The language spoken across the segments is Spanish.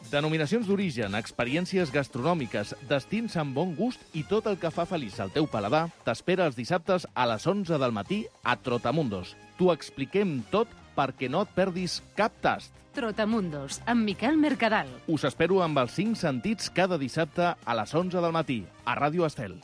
Denominacions d'origen, experiències gastronòmiques, destins amb bon gust i tot el que fa feliç al teu paladar t'espera els dissabtes a les 11 del matí a Trotamundos. T'ho expliquem tot perquè no et perdis cap tast. Trotamundos, amb Miquel Mercadal. Us espero amb els 5 sentits cada dissabte a les 11 del matí, a Ràdio Estel.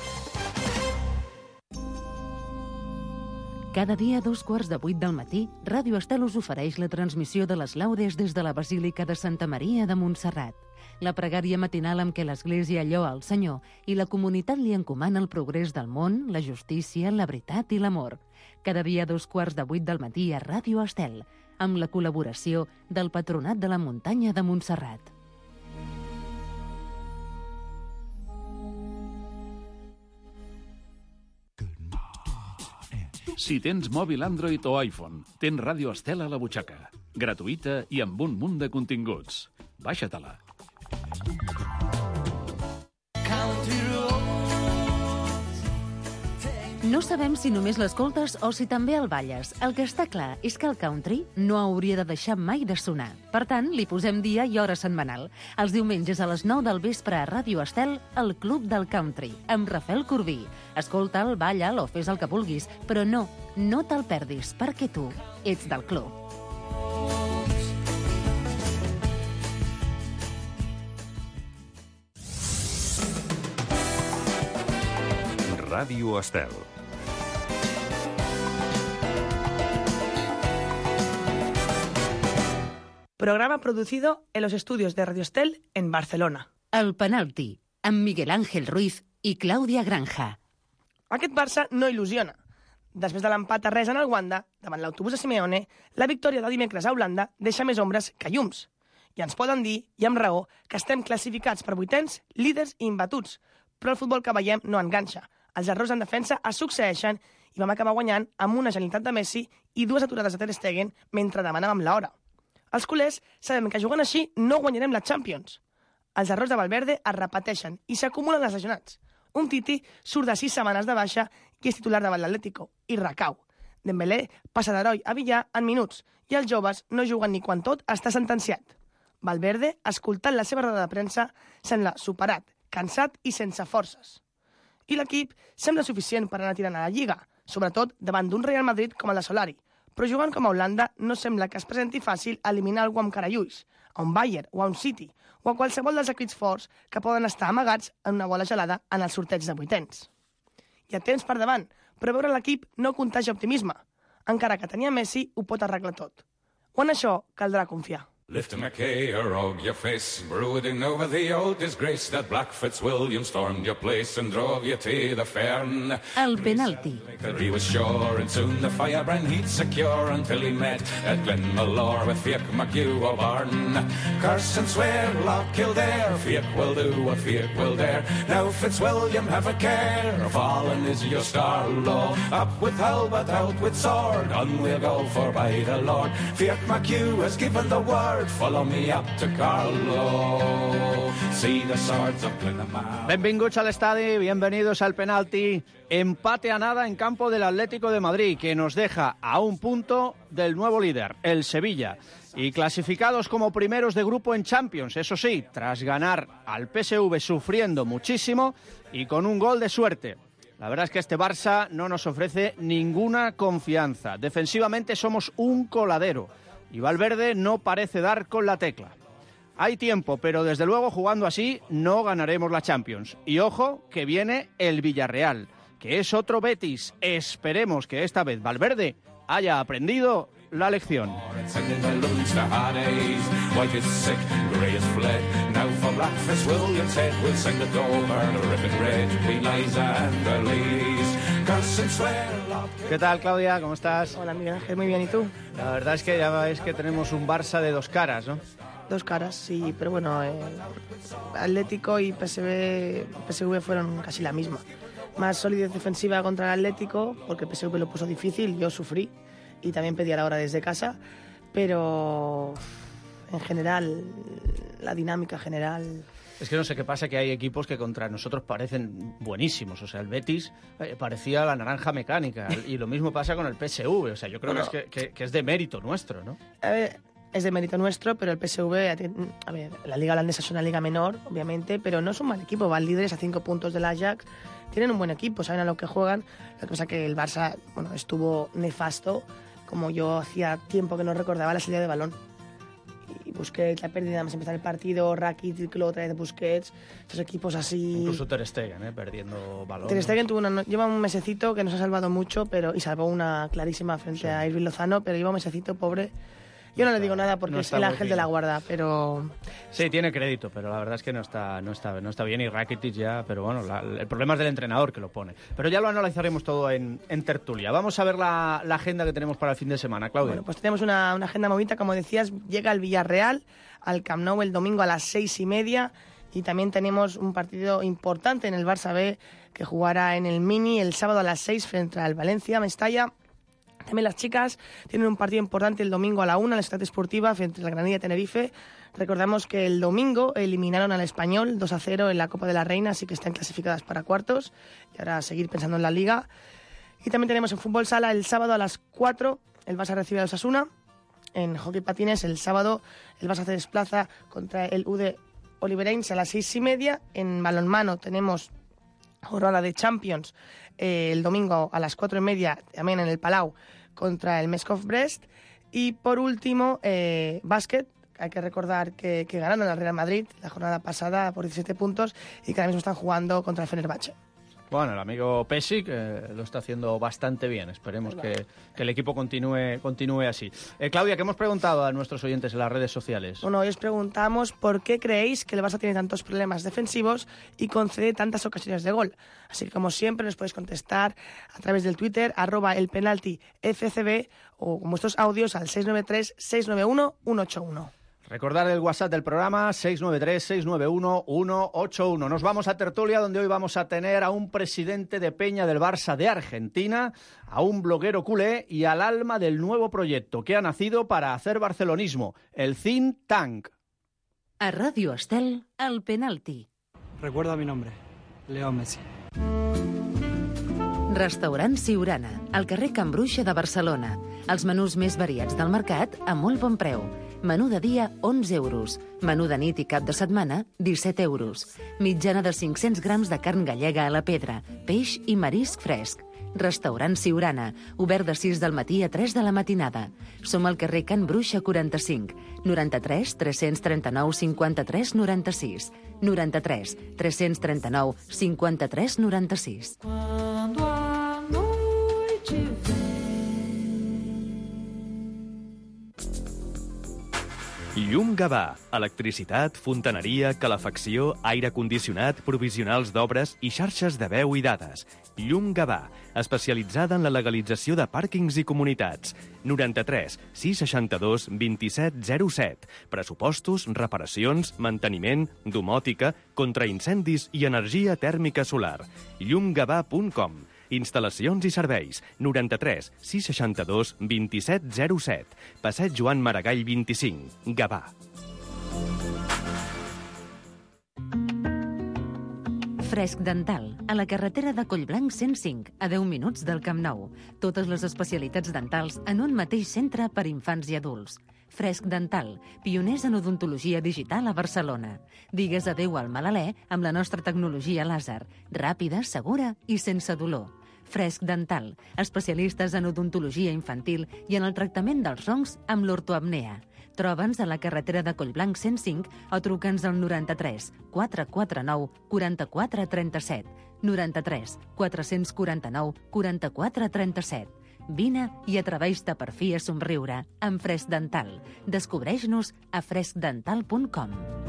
Cada dia a 7:45 del matí, Ràdio Estel us ofereix la transmissió de les laudes des de la Basílica de Santa Maria de Montserrat. La pregària matinal amb què l'Església lloa el Senyor i la comunitat li encomana el progrés del món, la justícia, la veritat i l'amor. Cada dia a 7:15 del matí a Ràdio Estel, amb la col·laboració del Patronat de la Muntanya de Montserrat. Si tens mòbil Android o iPhone, tens Ràdio Estel a la butxaca. Gratuïta i amb un munt de continguts. Baixa-te-la. No sabem si només l'escoltes o si també el balles. El que està clar és que el country no hauria de deixar mai de sonar. Per tant, li posem dia i hora setmanal. Els diumenges a les 9 del vespre a Ràdio Estel, el Club del Country, amb Rafael Corbí. Escolta'l, balla'l o fes el que vulguis, però no te'l perdis, perquè tu ets del club. Ràdio Estel. Programa producido en los estudios de Radio Estel en Barcelona. El penalti, amb Miguel Ángel Ruiz i Clàudia Granja. Aquest Barça no il·lusiona. Després de l'empat a res en el Wanda, davant l'autobús de Simeone, la victòria de dimecres a Holanda deixa més ombres que llums. I ens poden dir, i amb raó, que estem classificats per vuitens, líders i imbatuts. Però el futbol que veiem no enganxa. Els errors en defensa es succeeixen i vam acabar guanyant amb una genialitat de Messi i 2 aturades de Ter Stegen mentre demanàvem l'hora. Els culers sabem que jugant així no guanyarem la Champions. Els errors de Valverde es repeteixen i s'acumulen els lesionats. Un Titi surt de 6 setmanes de baixa i és titular davant l'Atlético, i recau. Dembélé passa d'heroi a Villar en minuts i els joves no juguen ni quan tot està sentenciat. Valverde, escoltant la seva roda de premsa, sembla superat, cansat i sense forces. I l'equip sembla suficient per anar tirant a la Lliga, sobretot davant d'un Real Madrid com el de Solari. Però jugant com a Holanda no sembla que es presenti fàcil eliminar algú amb carallulls, a un Bayern o a un City, o a qualsevol dels equips forts que poden estar amagats en una bola gelada en el sorteig de vuitens. Hi ha temps per davant, però veure l'equip no contagia optimisme. Encara que tenia Messi, ho pot arreglar tot. O en això caldrà confiar. Lift a McKay, a rogue your face, brooding over the old disgrace that Black Fitzwilliam stormed your place and drove you to the fern. El penalti. He was sure and soon the firebrand he'd secure until he met at Glenmalure with Fiach McHugh O'Barn. Curse and swear, Loch Kildare, Fiach will do what Fiach will dare. Now Fitzwilliam, have a care, fallen is your star low. Up with halbert, out with sword, on we'll go for by the Lord. Fiach McHugh has given the word. Follow me up to Carlo. See the swords of Glenamar. Benvinguts al estadi, bienvenidos al penalti. Empate a nada en campo del Atlético de Madrid, que nos deja a un punto del nuevo líder, el Sevilla. Y clasificados como primeros de grupo en Champions, eso sí, tras ganar al PSV sufriendo muchísimo y con un gol de suerte. La verdad es que este Barça no nos ofrece ninguna confianza. Defensivamente somos un coladero. Y Valverde no parece dar con la tecla. Hay tiempo, pero desde luego jugando así no ganaremos la Champions. Y ojo que viene el Villarreal, que es otro Betis. Esperemos que esta vez Valverde haya aprendido la lección. ¿Qué tal, Claudia? ¿Cómo estás? Hola, Miguel Ángel, muy bien, ¿y tú? La verdad es que ya veis que tenemos un Barça de dos caras, ¿no? Dos caras, sí, pero bueno, Atlético y PSV fueron casi la misma. Más solidez defensiva contra el Atlético, porque PSV lo puso difícil, yo sufrí y también pedí la hora desde casa, pero en general, la dinámica general... Es que no sé qué pasa, que hay equipos que contra nosotros parecen buenísimos. O sea, el Betis parecía la naranja mecánica y lo mismo pasa con el PSV. O sea, yo creo que es de mérito nuestro, ¿no? A ver, es de mérito nuestro, pero el PSV, a ver, la liga holandesa es una liga menor, obviamente, pero no es un mal equipo, van líderes a 5 puntos del Ajax, tienen un buen equipo, saben a lo que juegan, lo que pasa que el Barça, bueno, estuvo nefasto, como yo hacía tiempo que no recordaba la salida de balón. Y Busquets la pérdida, más empezar el partido, Rakitic, otra vez de Busquets, estos equipos así... Incluso Ter Stegen, perdiendo balón. Ter Stegen lleva un mesecito que nos ha salvado mucho, y salvó una clarísima frente a Irving Lozano, pero lleva un mesecito, pobre. Yo no le digo nada porque es el ángel de la guarda, pero... Sí, tiene crédito, pero la verdad es que no está bien, y Rakitic ya, pero bueno, el problema es del entrenador que lo pone. Pero ya lo analizaremos todo en tertulia. Vamos a ver la agenda que tenemos para el fin de semana, Claudia. Bueno, pues tenemos una agenda movida, como decías, llega el Villarreal al Camp Nou el domingo a las 6:30, y también tenemos un partido importante en el Barça B que jugará en el Mini el sábado a las 6 frente al Valencia Mestalla. También las chicas tienen un partido importante el domingo a la 1 en la Ciudad Esportiva frente a la Granadilla Tenerife. Recordamos que el domingo eliminaron al Español 2-0 en la Copa de la Reina, así que están clasificadas para cuartos y ahora a seguir pensando en la Liga. Y también tenemos en fútbol sala el sábado a las 4 el Barça recibe al Osasuna. En hockey patines el sábado el Barça se desplaza contra el UD Oliverense a las 6:30. En balonmano tenemos jornada de Champions el domingo a las 4:30 también en el Palau contra el Meskov Brest. Y por último, básquet. Hay que recordar que ganaron al Real Madrid la jornada pasada por 17 puntos y que ahora mismo están jugando contra el Fenerbahce. Bueno, el amigo Pesic lo está haciendo bastante bien. Esperemos que el equipo continúe así. Claudia, ¿qué hemos preguntado a nuestros oyentes en las redes sociales? Bueno, hoy os preguntamos por qué creéis que el Barça tiene tantos problemas defensivos y concede tantas ocasiones de gol. Así que, como siempre, nos podéis contestar a través del Twitter, @elpenaltifcb, o con vuestros audios al 693-691-181. Recordar el WhatsApp del programa, 693-691-181. Nos vamos a tertulia, donde hoy vamos a tener a un presidente de Peña del Barça de Argentina, a un bloguero culé y al alma del nuevo proyecto que ha nacido para hacer barcelonismo, el Think Tank. A Ràdio Estel, el penalti. Recuerda mi nombre, Leo Messi. Restaurant Siurana, al carrer Can Bruixa de Barcelona. Els menús més variats del mercat a molt bon preu. Menú de dia, 11 euros. Menú de nit i cap de setmana, 17 euros. Mitjana de 500 grams de carn gallega a la pedra, peix i marisc fresc. Restaurant Siurana, obert de 6 del matí a 3 de la matinada. Som al carrer Can Bruixa 45, 93 339 53 96, 93 339 53 96. Llum Gavà. Electricitat, fontaneria, calefacció, aire condicionat, provisionals d'obres i xarxes de veu i dades. Llum Gavà, especialitzada en la legalització de pàrquings i comunitats. 93 662 27 07. Pressupostos, reparacions, manteniment, domòtica, contraincendis i energia tèrmica solar. llumgavà.com. Instal·lacions i serveis. 93 662 27 07. Passeig Joan Maragall 25. Gavà. Fresc Dental, a la carretera de Collblanc 105, a 10 minuts del Camp Nou. Totes les especialitats dentals en un mateix centre per infants i adults. Fresc Dental, pioners en odontologia digital a Barcelona. Digues adéu al mal alè amb la nostra tecnologia làser, ràpida, segura i sense dolor. Fresc Dental, especialistes en odontologia infantil i en el tractament dels roncs amb l'ortoapnea. Troba'ns a la carretera de Collblanc 105 o truca'ns al 93 449 44 37, 93 449 44 37. Vine i atreveix-te per fi a somriure amb Fresc Dental. Descobreix-nos a freskdental.com.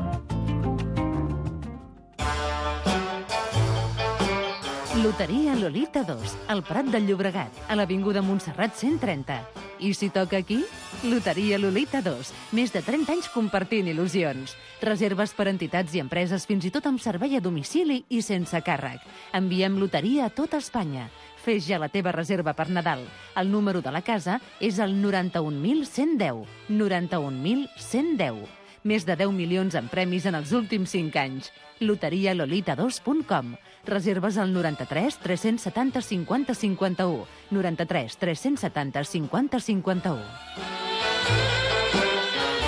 Loteria Lolita 2, al Prat del Llobregat, a l'Avinguda Montserrat 130. I si toca aquí? Loteria Lolita 2, més de 30 anys compartint il·lusions. Reserves per entitats i empreses, fins i tot amb servei a domicili i sense càrrec. Enviem loteria a tota Espanya. Fes ja la teva reserva per Nadal. El número de la casa és el 91.110. 91.110. Més de 10 milions en premis en els últims 5 anys. loterialolita2.com. Reserves al 93 370 50 51. 93 370 50 51.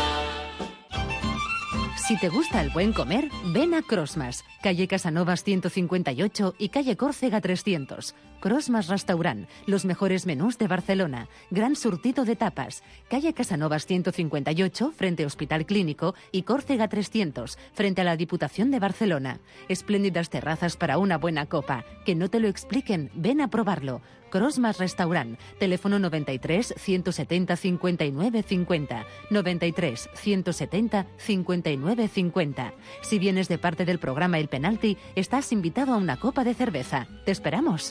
Si te gusta el buen comer, ven a Crossmas, calle Casanovas 158 y calle Córcega 300. Crossmas Restaurant, los mejores menús de Barcelona, gran surtido de tapas. Calle Casanovas 158, frente Hospital Clínico, y Córcega 300, frente a la Diputación de Barcelona. Espléndidas terrazas para una buena copa. Que no te lo expliquen, ven a probarlo. Crossmas Restaurant, teléfono 93 170 59 50, 93 170 59 50. Si vienes de parte del programa El Penalti, estás invitado a una copa de cerveza. ¡Te esperamos!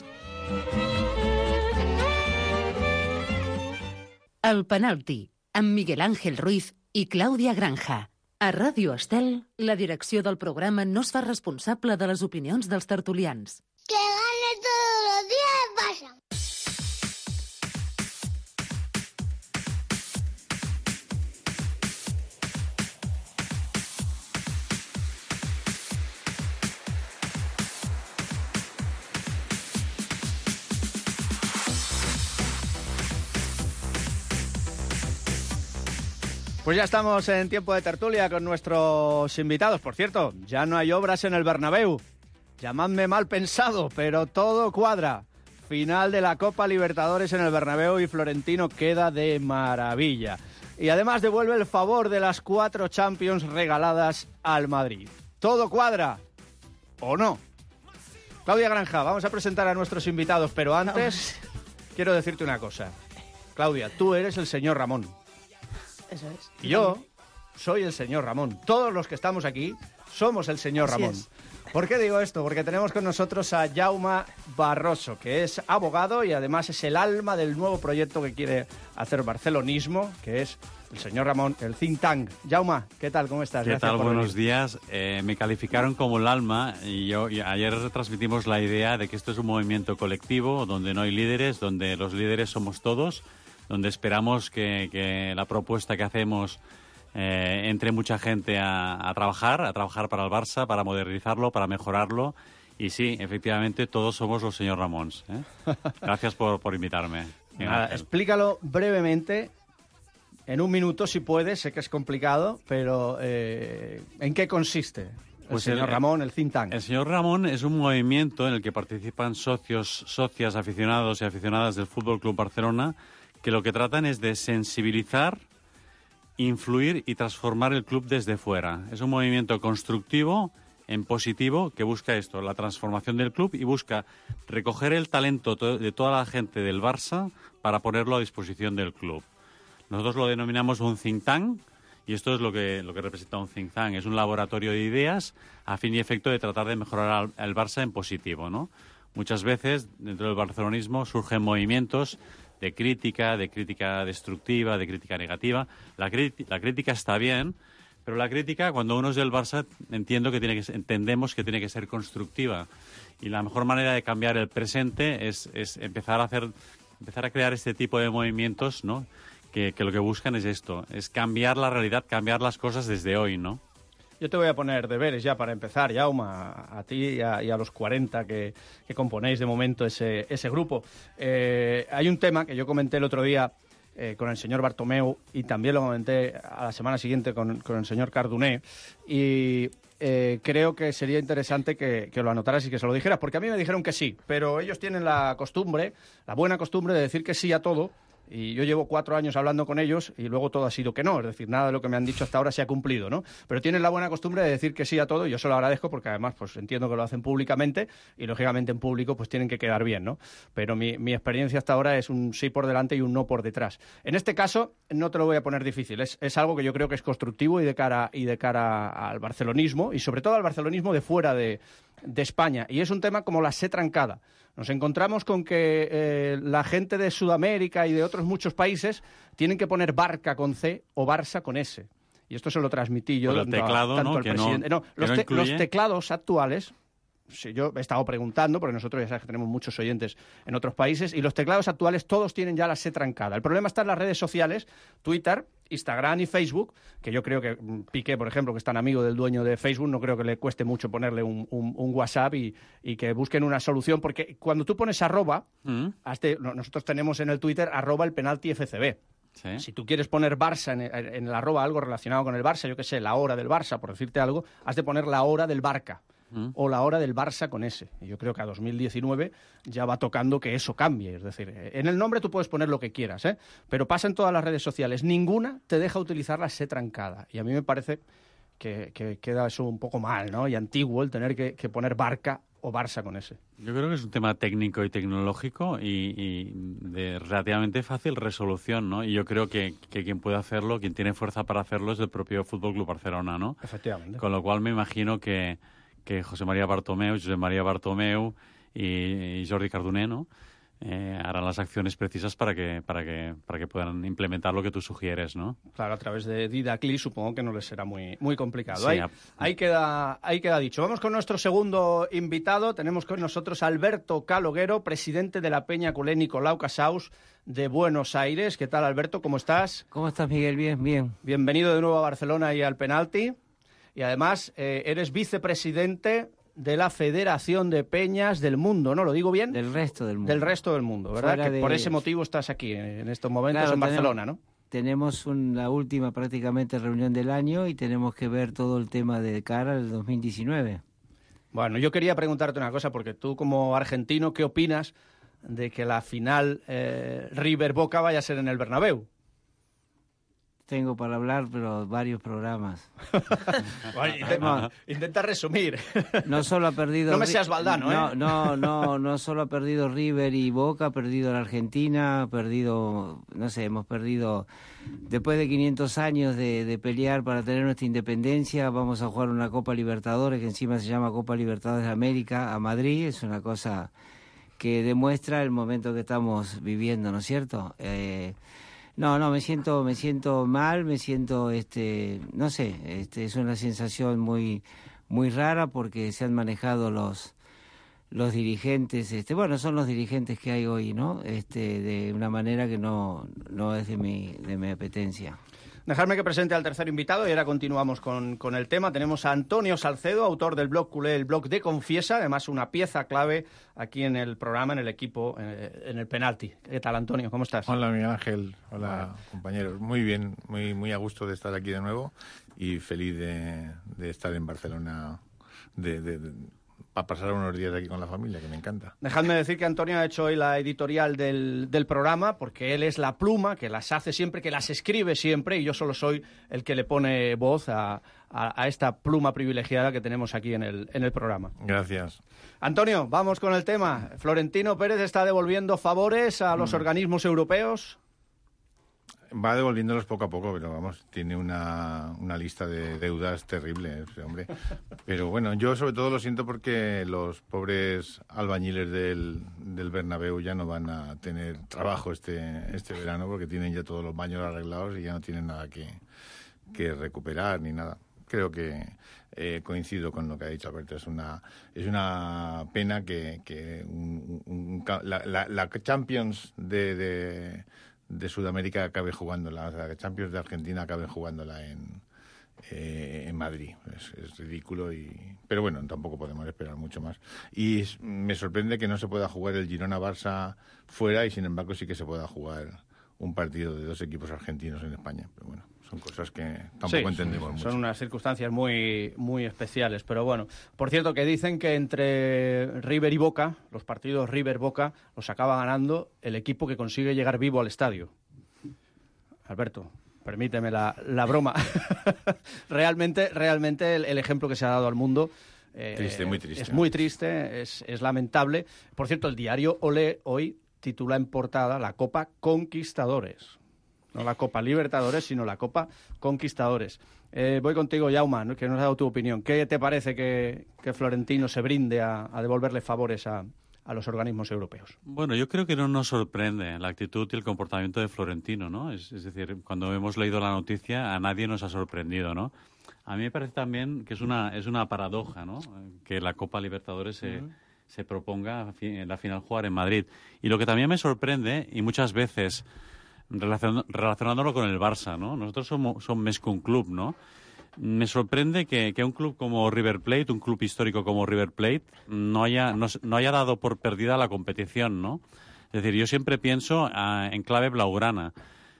El Penalti, amb Miguel Ángel Ruiz i Clàudia Granja. A Ràdio Estel, la direcció del programa no es fa responsable de les opinions dels tertulians. Que gane todos los días el Barça. Pues ya estamos en tiempo de tertulia con nuestros invitados. Por cierto, ya no hay obras en el Bernabéu. Llamadme mal pensado, pero todo cuadra. Final de la Copa Libertadores en el Bernabéu y Florentino queda de maravilla. Y además devuelve el favor de las 4 Champions regaladas al Madrid. ¿Todo cuadra o no? Clàudia Granja, vamos a presentar a nuestros invitados, pero antes quiero decirte una cosa. Clàudia, tú eres el señor Ramón. Eso es. Y yo soy el señor Ramón. Todos los que estamos aquí somos el señor Así Ramón. es. ¿Por qué digo esto? Porque tenemos con nosotros a Jaume Barroso, que es abogado y además es el alma del nuevo proyecto que quiere hacer Barcelonismo, que es el señor Ramón, el think tank. Jaume, ¿qué tal? ¿Cómo estás? ¿Qué Gracias tal? por Buenos venir. días. Me calificaron como el alma y ayer retransmitimos la idea de que esto es un movimiento colectivo donde no hay líderes, donde los líderes somos todos, donde esperamos que la propuesta que hacemos entre mucha gente a trabajar para el Barça, para modernizarlo, para mejorarlo. Y sí, efectivamente, todos somos los señor Ramons. Gracias por invitarme. Nada, explícalo brevemente, en un minuto si puedes, sé que es complicado, pero ¿en qué consiste el señor Ramón, el think tank? El señor Ramón es un movimiento en el que participan socios, socias, aficionados y aficionadas del Fútbol Club Barcelona, que lo que tratan es de sensibilizar, influir y transformar el club desde fuera. Es un movimiento constructivo, en positivo, que busca esto, la transformación del club y busca recoger el talento de toda la gente del Barça para ponerlo a disposición del club. Nosotros lo denominamos un think tank y esto es lo que representa un think tank. Es un laboratorio de ideas a fin y efecto de tratar de mejorar al Barça en positivo, ¿no? Muchas veces dentro del barcelonismo surgen movimientos de crítica destructiva, de crítica negativa. La crítica está bien, pero la crítica, cuando uno es del Barça, entendemos que tiene que ser constructiva. Y la mejor manera de cambiar el presente es empezar a crear este tipo de movimientos, ¿no? Que lo que buscan es esto, es cambiar la realidad, cambiar las cosas desde hoy, ¿no? Yo te voy a poner deberes ya para empezar, Jaume, a ti y a los 40 que componéis de momento ese grupo. Hay un tema que yo comenté el otro día con el señor Bartomeu y también lo comenté a la semana siguiente con el señor Cardoner y creo que sería interesante que lo anotaras y que se lo dijeras, porque a mí me dijeron que sí, pero ellos tienen la buena costumbre de decir que sí a todo. Y yo llevo 4 años hablando con ellos y luego todo ha sido que no. Es decir, nada de lo que me han dicho hasta ahora se ha cumplido, ¿no? Pero tienen la buena costumbre de decir que sí a todo y yo se lo agradezco porque además pues entiendo que lo hacen públicamente y lógicamente en público pues tienen que quedar bien, ¿no? Pero mi experiencia hasta ahora es un sí por delante y un no por detrás. En este caso no te lo voy a poner difícil. Es algo que yo creo que es constructivo y de cara al barcelonismo y sobre todo al barcelonismo de fuera de España. Y es un tema como la sé trancada. Nos encontramos con que la gente de Sudamérica y de otros muchos países tienen que poner Barca con C o Barça con S. Y esto se lo transmití yo el teclado, tanto ¿no? al presidente. Los teclados actuales, sí, yo he estado preguntando, porque nosotros ya sabes que tenemos muchos oyentes en otros países, y los teclados actuales todos tienen ya la C trancada. El problema está en las redes sociales, Twitter, Instagram y Facebook, que yo creo que Piqué, por ejemplo, que es tan amigo del dueño de Facebook, no creo que le cueste mucho ponerle un WhatsApp y que busquen una solución, porque cuando tú pones arroba, nosotros tenemos en el Twitter arroba el penalti FCB. Sí. Si tú quieres poner Barça en el arroba algo relacionado con el Barça, yo qué sé, la hora del Barça, por decirte algo, has de poner la hora del Barca o la hora del Barça con S. Y yo creo que a 2019 ya va tocando que eso cambie. Es decir, en el nombre tú puedes poner lo que quieras, pero pasa en todas las redes sociales. Ninguna te deja utilizar la S trancada. Y a mí me parece que queda eso un poco mal, ¿no? Y antiguo el tener que poner Barca o Barça con S. Yo creo que es un tema técnico y tecnológico y de relativamente fácil resolución, ¿no? Y yo creo que quien puede hacerlo, quien tiene fuerza para hacerlo, es el propio Fútbol Club Barcelona, ¿no? Efectivamente. Con lo cual me imagino que José María Bartomeu y Jordi Cardoner, ¿no? Harán las acciones precisas para que puedan implementar lo que tú sugieres, ¿no? Claro, a través de Didacli supongo que no les será muy complicado. Sí, ahí queda dicho. Vamos con nuestro segundo invitado. Tenemos con nosotros a Alberto Caloguero, presidente de la Peña Culé Nicolau Casals de Buenos Aires. ¿Qué tal, Alberto? ¿Cómo estás? ¿Cómo estás, Miguel? Bien. Bienvenido de nuevo a Barcelona y al penalti. Y además eres vicepresidente de la Federación de Peñas del Mundo, ¿no? ¿Lo digo bien? Del resto del mundo. Del resto del mundo, ¿verdad? Que por ese motivo estás aquí en estos momentos en Barcelona, ¿no? Tenemos la última prácticamente reunión del año y tenemos que ver todo el tema de cara al 2019. Bueno, yo quería preguntarte una cosa, porque tú como argentino, ¿qué opinas de que la final River-Boca vaya a ser en el Bernabéu? Tengo para hablar, pero varios programas. Bueno, intenta resumir. No solo ha perdido... No me seas Valdano, No solo ha perdido River y Boca, ha perdido la Argentina, hemos perdido... Después de 500 años de pelear para tener nuestra independencia, vamos a jugar una Copa Libertadores, que encima se llama Copa Libertadores de América, a Madrid. Es una cosa que demuestra el momento que estamos viviendo, ¿no es cierto? No, me siento mal, no sé, es una sensación muy rara porque se han manejado los dirigentes, son los dirigentes que hay hoy, ¿no? De una manera que no es de mi apetencia. Dejadme que presente al tercer invitado y ahora continuamos con el tema. Tenemos a Antonio Salcedo, autor del blog culé, el blog de Confiesa, además una pieza clave aquí en el programa, en el equipo, en el penalti. ¿Qué tal, Antonio? ¿Cómo estás? Hola, Miguel Ángel. Hola, compañeros. Muy bien, muy a gusto de estar aquí de nuevo y feliz de estar en Barcelona, para pasar unos días aquí con la familia, que me encanta. Dejadme decir que Antonio ha hecho hoy la editorial del programa, porque él es la pluma que las hace siempre, que las escribe siempre, y yo solo soy el que le pone voz a esta pluma privilegiada que tenemos aquí en el programa. Gracias. Antonio, vamos con el tema. Florentino Pérez está devolviendo favores a los organismos europeos. Va devolviéndolos poco a poco, pero vamos, tiene una lista de deudas terrible ese hombre. Pero bueno, yo sobre todo lo siento porque los pobres albañiles del Bernabéu ya no van a tener trabajo este verano porque tienen ya todos los baños arreglados y ya no tienen nada que recuperar ni nada. Creo que coincido con lo que ha dicho Alberto. Es una pena que la Champions de Sudamérica acabe jugándola, o sea, que Champions de Argentina acabe jugándola en Madrid. Es ridículo, pero bueno, tampoco podemos esperar mucho más. Y me sorprende que no se pueda jugar el Girona-Barça fuera y sin embargo sí que se pueda jugar un partido de dos equipos argentinos en España. Pero bueno, son cosas que tampoco entendemos mucho. Son unas circunstancias muy, muy especiales, pero bueno. Por cierto, que dicen que entre River y Boca, los partidos River-Boca, los acaba ganando el equipo que consigue llegar vivo al estadio. Alberto, permíteme la broma. Realmente el ejemplo que se ha dado al mundo muy triste. Es muy triste, es lamentable. Por cierto, el diario Olé hoy titula en portada la Copa Conquistadores. No la Copa Libertadores, sino la Copa Conquistadores. Voy contigo, Jaume, que nos has dado tu opinión. ¿Qué te parece que Florentino se brinde a devolverle favores a los organismos europeos? Bueno, yo creo que no nos sorprende la actitud y el comportamiento de Florentino, ¿no? Es decir, cuando hemos leído la noticia, a nadie nos ha sorprendido, ¿no? A mí me parece también que es una paradoja, ¿no? Que la Copa Libertadores se proponga en la final jugar en Madrid. Y lo que también me sorprende, y muchas veces relacionándolo con el Barça, ¿no? Nosotros somos más que un club, ¿no? Me sorprende que un club como River Plate, un club histórico como River Plate, no haya dado por perdida la competición, ¿no? Es decir, yo siempre pienso en clave blaugrana.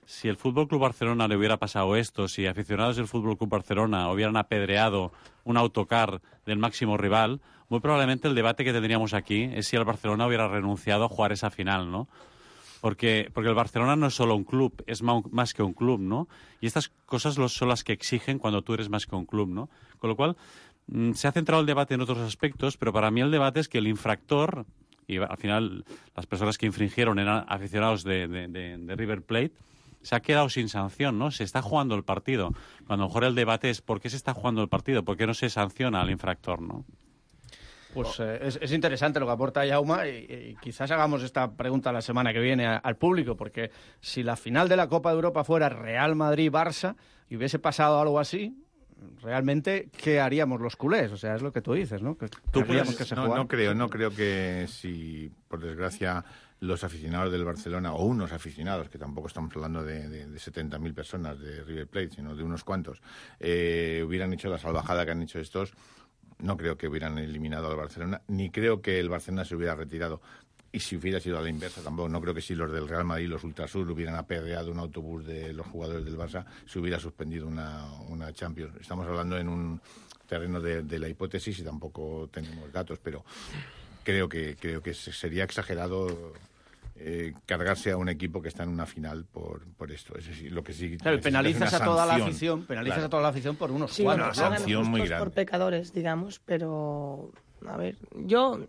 si el Fútbol Club Barcelona le hubiera pasado esto, si aficionados del Fútbol Club Barcelona hubieran apedreado un autocar del máximo rival, muy probablemente el debate que tendríamos aquí es si el Barcelona hubiera renunciado a jugar esa final, ¿no? Porque el Barcelona no es solo un club, es más que un club, ¿no? Y estas cosas son las que exigen cuando tú eres más que un club, ¿no? Con lo cual, se ha centrado el debate en otros aspectos, pero para mí el debate es que el infractor, y al final las personas que infringieron eran aficionados de River Plate, se ha quedado sin sanción, ¿no? Se está jugando el partido. Cuando a lo mejor el debate es ¿por qué se está jugando el partido? ¿Por qué no se sanciona al infractor, no? Pues es interesante lo que aporta Jaume y quizás hagamos esta pregunta la semana que viene al público, porque si la final de la Copa de Europa fuera Real Madrid-Barça y hubiese pasado algo así, realmente, ¿qué haríamos los culés? O sea, es lo que tú dices, ¿no? No creo que si, por desgracia, los aficionados del Barcelona, o unos aficionados, que tampoco estamos hablando de 70.000 personas de River Plate, sino de unos cuantos, hubieran hecho la salvajada que han hecho estos, no creo que hubieran eliminado al Barcelona, ni creo que el Barcelona se hubiera retirado. Y si hubiera sido a la inversa tampoco, no creo que si los del Real Madrid y los Ultrasur hubieran apedreado un autobús de los jugadores del Barça, se hubiera suspendido una Champions. Estamos hablando en un terreno de la hipótesis y tampoco tenemos datos, pero creo que sería exagerado cargarse a un equipo que está en una final por esto. Es decir, lo que sí, claro, penalizas a toda la afición, a toda la afición por unos cuantos. Una sanción muy grande. Por pecadores, digamos, pero a ver, yo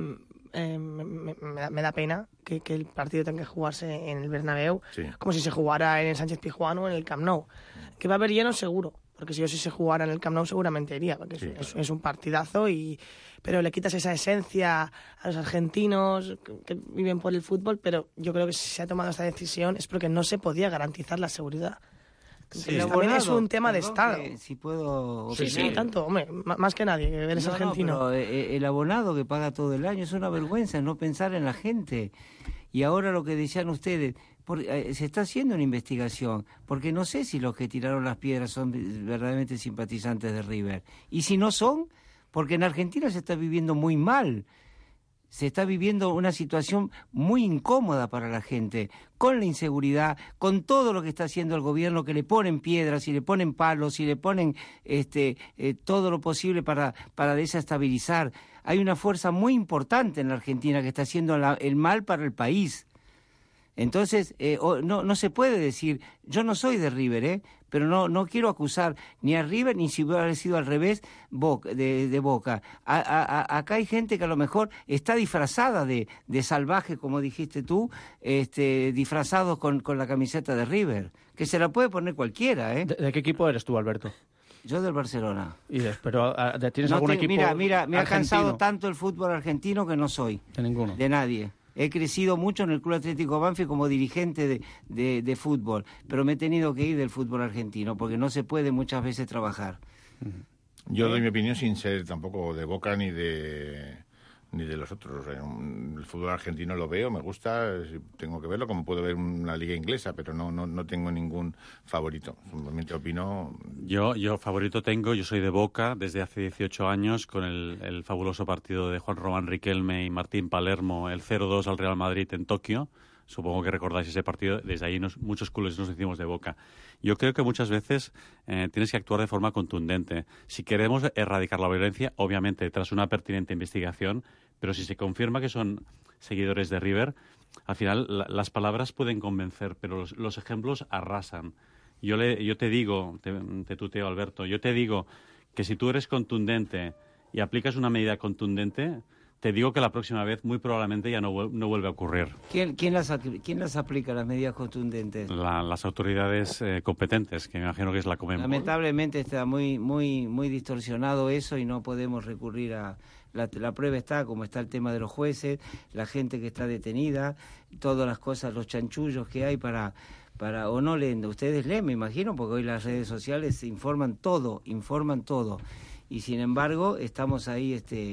me da pena que el partido tenga que jugarse en el Bernabéu, como si se jugara en el Sánchez Pizjuán o en el Camp Nou. Que va a haber lleno seguro, porque si se jugara en el Camp Nou seguramente iría, porque es un partidazo, pero le quitas esa esencia a los argentinos que viven por el fútbol, pero yo creo que si se ha tomado esta decisión es porque no se podía garantizar la seguridad. Sí, también es un tema de Estado. Si puedo opinar. Sí, tanto, hombre, más que nadie, que eres argentino. No, pero el abonado que paga todo el año es una vergüenza, no pensar en la gente. Y ahora lo que decían ustedes, se está haciendo una investigación, porque no sé si los que tiraron las piedras son verdaderamente simpatizantes de River. Y si no son, porque en Argentina se está viviendo muy mal. Se está viviendo una situación muy incómoda para la gente, con la inseguridad, con todo lo que está haciendo el gobierno, que le ponen piedras y le ponen palos y le ponen todo lo posible para desestabilizar. Hay una fuerza muy importante en la Argentina que está haciendo el mal para el país. Entonces, no se puede decir, yo no soy de River, pero no quiero acusar ni a River, ni si hubiera sido al revés, de Boca. Acá hay gente que a lo mejor está disfrazada de salvaje, como dijiste tú, disfrazados con la camiseta de River, que se la puede poner cualquiera, ¿eh? ¿De qué equipo eres tú, Alberto? Yo del Barcelona. Pero ¿tienes algún equipo Mira, me ha cansado tanto el fútbol argentino que no soy. De ninguno. De nadie. He crecido mucho en el Club Atlético Banfield como dirigente de fútbol, pero me he tenido que ir del fútbol argentino porque no se puede muchas veces trabajar. Yo doy mi opinión sin ser tampoco de Boca ni de los otros. El fútbol argentino lo veo, me gusta, tengo que verlo, como puedo ver una liga inglesa, pero no tengo ningún favorito. Simplemente opino. Yo favorito tengo, yo soy de Boca desde hace 18 años con el fabuloso partido de Juan Román Riquelme y Martín Palermo, el 0-2 al Real Madrid en Tokio. Supongo que recordáis ese partido. Desde ahí muchos culés nos hicimos de Boca. Yo creo que muchas veces tienes que actuar de forma contundente. Si queremos erradicar la violencia, obviamente tras una pertinente investigación, pero si se confirma que son seguidores de River, al final las palabras pueden convencer, pero los ejemplos arrasan. Yo te digo, te tuteo, Alberto, yo te digo que si tú eres contundente y aplicas una medida contundente, te digo que la próxima vez muy probablemente ya no vuelve a ocurrir. ¿Quién las aplica, las medidas contundentes? Las autoridades competentes, que me imagino que es la Conmebol. Lamentablemente está muy distorsionado eso y no podemos recurrir a... La prueba está, como está el tema de los jueces, la gente que está detenida, todas las cosas, los chanchullos que hay para o no leen. Ustedes leen, me imagino, porque hoy las redes sociales informan todo. Y sin embargo, estamos ahí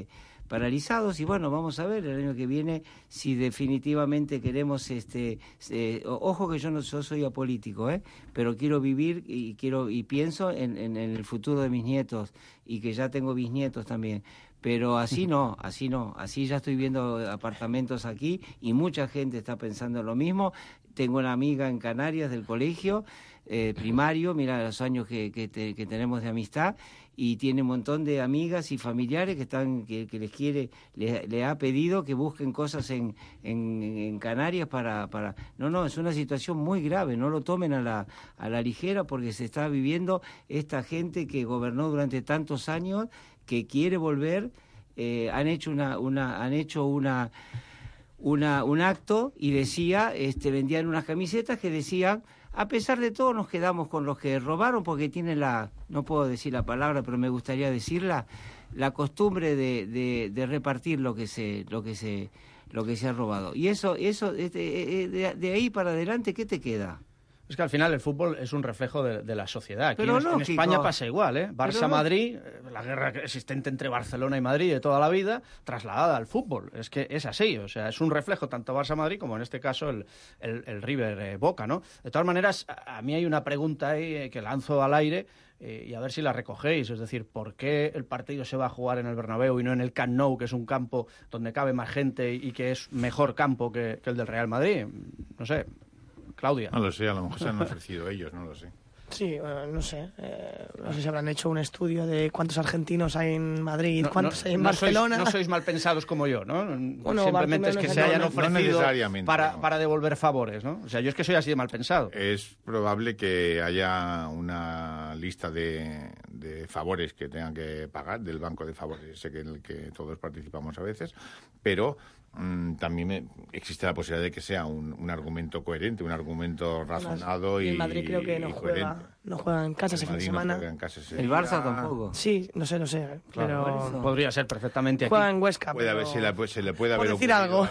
paralizados y bueno, vamos a ver el año que viene si definitivamente queremos ojo que yo soy apolítico, pero quiero vivir y pienso en el futuro de mis nietos y que ya tengo bisnietos también. Pero así no, así ya estoy viendo apartamentos aquí y mucha gente está pensando lo mismo. Tengo una amiga en Canarias del colegio primario, mira los años que tenemos de amistad, y tiene un montón de amigas y familiares que le ha pedido que busquen cosas en Canarias para... No, es una situación muy grave, no lo tomen a la ligera porque se está viviendo esta gente que gobernó durante tantos años, que quiere volver, han hecho un acto y decía, vendían unas camisetas que decían, a pesar de todo nos quedamos con los que robaron porque tienen no puedo decir la palabra, pero me gustaría decirla, la costumbre de repartir lo que se ha robado. Y eso de ahí para adelante, ¿qué te queda? Es que al final el fútbol es un reflejo de la sociedad. Aquí Pero en España pasa igual, Barça-Madrid, la guerra existente entre Barcelona y Madrid de toda la vida, trasladada al fútbol. Es que es así, o sea, es un reflejo tanto Barça-Madrid como en este caso el River-Boca, ¿no? De todas maneras, a mí hay una pregunta ahí que lanzo al aire y a ver si la recogéis. Es decir, ¿por qué el partido se va a jugar en el Bernabéu y no en el Camp Nou, que es un campo donde cabe más gente y que es mejor campo que el del Real Madrid? No sé. Claudia. No lo sé, a lo mejor se han ofrecido ellos, no lo sé. Sí, no sé. No sé si habrán hecho un estudio de cuántos argentinos hay en Madrid, cuántos hay en Barcelona. No sois mal pensados como yo, ¿no? Bueno, simplemente es que se hayan ofrecido para devolver favores, ¿no? O sea, yo es que soy así de mal pensado. Es probable que haya una lista de favores que tengan que pagar del banco de favores, sé que en el que todos participamos a veces, pero también existe la posibilidad de que sea un argumento coherente, un argumento razonado y Madrid creo que no juega en casa ese fin de semana. El Barça tampoco. Sí, no sé, claro, pero podría ser perfectamente aquí. Juega en Huesca. Se le puede haber decir algo.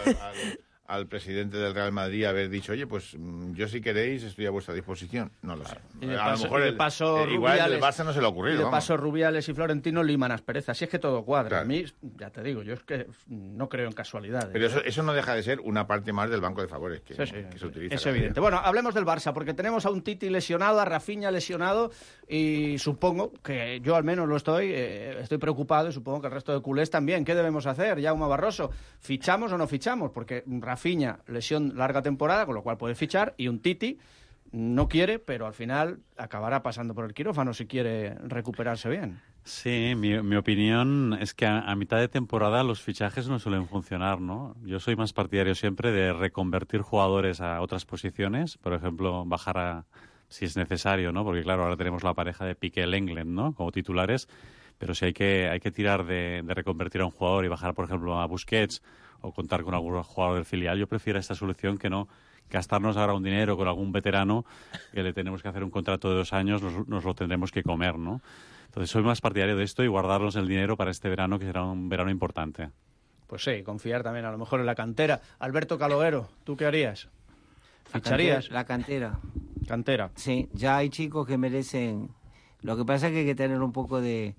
Al presidente del Real Madrid haber dicho, oye, pues yo si queréis estoy a vuestra disposición. No lo sé. A lo mejor igual el Barça no se le ha ocurrido. Y de paso Rubiales y Florentino liman asperezas. Si es que todo cuadra. Claro. A mí, ya te digo, yo es que no creo en casualidades. Pero eso no deja de ser una parte más del banco de favores que se utiliza. Es evidente. Bueno, hablemos del Barça, porque tenemos a un Titi lesionado, a Rafinha lesionado, y supongo que yo al menos lo estoy preocupado, y supongo que el resto de culés también. ¿Qué debemos hacer, Jaume Barroso? ¿Fichamos o no fichamos? Porque Rafinha, lesión larga temporada, con lo cual puede fichar, y un Titi no quiere, pero al final acabará pasando por el quirófano si quiere recuperarse bien. Sí, mi opinión es que a mitad de temporada los fichajes no suelen funcionar, ¿no? Yo soy más partidario siempre de reconvertir jugadores a otras posiciones, por ejemplo, bajar si es necesario, ¿no? Porque claro, ahora tenemos la pareja de Piqué-Lenglet, ¿no? Como titulares, pero si hay que tirar de reconvertir a un jugador y bajar, por ejemplo, a Busquets o contar con algún jugador del filial, yo prefiero esta solución que no gastarnos ahora un dinero con algún veterano que le tenemos que hacer un contrato de 2 años, nos lo tendremos que comer, ¿no? Entonces soy más partidario de esto y guardarnos el dinero para este verano, que será un verano importante. Pues sí, confiar también a lo mejor en la cantera. Alberto Caloguero, ¿tú qué harías? ¿Ficharías? La cantera. ¿Cantera? Sí, ya hay chicos que merecen... Lo que pasa es que hay que tener un poco de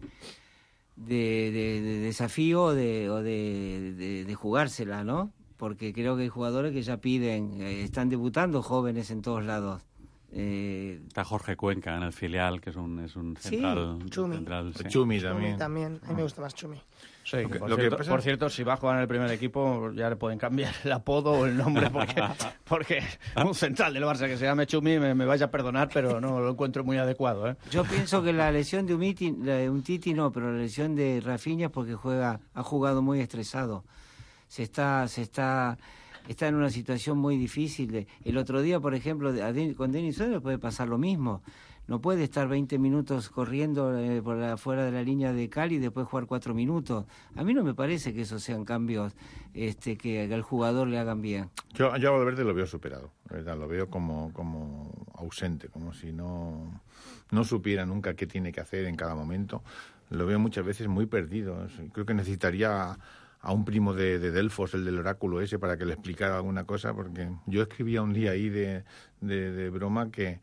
desafío o de jugársela, ¿no? Porque creo que hay jugadores que ya piden, están debutando jóvenes en todos lados. Está Jorge Cuenca en el filial, que es un central. Sí, Chumi. Chumi también. A mí me gusta más Chumi. Sí, por cierto, si va a jugar en el primer equipo ya le pueden cambiar el apodo o el nombre porque un central del Barça que se llame Chumi me vaya a perdonar, pero no lo encuentro muy adecuado, ¿eh? Yo pienso que la lesión de un Titi no, pero la lesión de Rafinha es porque ha jugado muy estresado. Está en una situación muy difícil. El otro día, por ejemplo, con Denis Suárez puede pasar lo mismo. No puede estar 20 minutos corriendo por afuera de la línea de Cali y después jugar 4 minutos. A mí no me parece que esos sean cambios que al jugador le hagan bien. Yo a Valverde lo veo superado, ¿verdad? Lo veo como ausente, como si no supiera nunca qué tiene que hacer en cada momento. Lo veo muchas veces muy perdido. Creo que necesitaría a un primo de Delfos, el del oráculo ese, para que le explicara alguna cosa, porque yo escribía un día ahí de broma que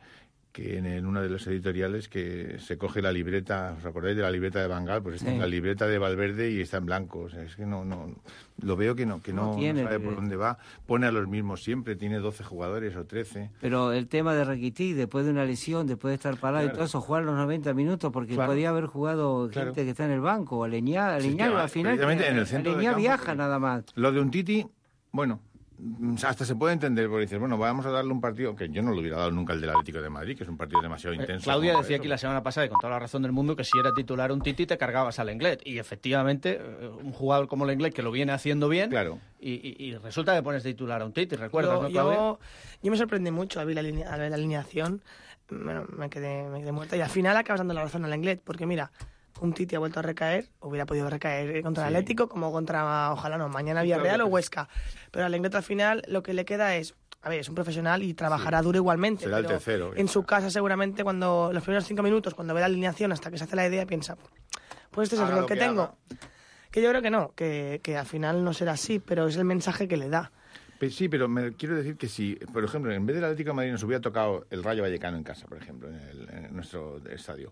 en uno de los editoriales que se coge la libreta, ¿os acordáis de la libreta de Van Gaal? Pues esta es la libreta de Valverde y está en blanco. O sea, es que no lo veo que no sabe por dónde va. Pone a los mismos siempre, tiene 12 jugadores o 13. Pero el tema de Rakitic, después de una lesión, después de estar parado y todo eso, jugar los 90 minutos, porque podía haber jugado gente que está en el banco, o Aleñá, al final, en el centro Aleñá viaja nada más. Lo de Umtiti, bueno, hasta se puede entender, porque dices, bueno, vamos a darle un partido que yo no lo hubiera dado nunca el del Atlético de Madrid, que es un partido demasiado intenso. Claudia decía aquí la semana pasada, y con toda la razón del mundo, que si era titular Umtiti te cargabas al Lenglet. Y efectivamente, un jugador como el Lenglet, que lo viene haciendo bien, y resulta que pones titular a Umtiti, ¿recuerdas, no, Claudia? Yo me sorprendí mucho al ver la alineación, me quedé muerta, y al final acabas dando la razón al Lenglet, porque mira, Umtiti ha vuelto a recaer, hubiera podido recaer contra el Atlético, como contra, ojalá no, mañana Villarreal o Huesca. Pero al Lenglet al final lo que le queda es, a ver, es un profesional y trabajará duro igualmente. Será pero el tercero. En su casa seguramente cuando los primeros 5 minutos, cuando ve la alineación hasta que se hace la idea, piensa, pues este es el rol que tengo. Que yo creo que no, que al final no será así, pero es el mensaje que le da. Sí, pero me quiero decir que si, por ejemplo, en vez del Atlético de Madrid nos hubiera tocado el Rayo Vallecano en casa, por ejemplo, en nuestro estadio,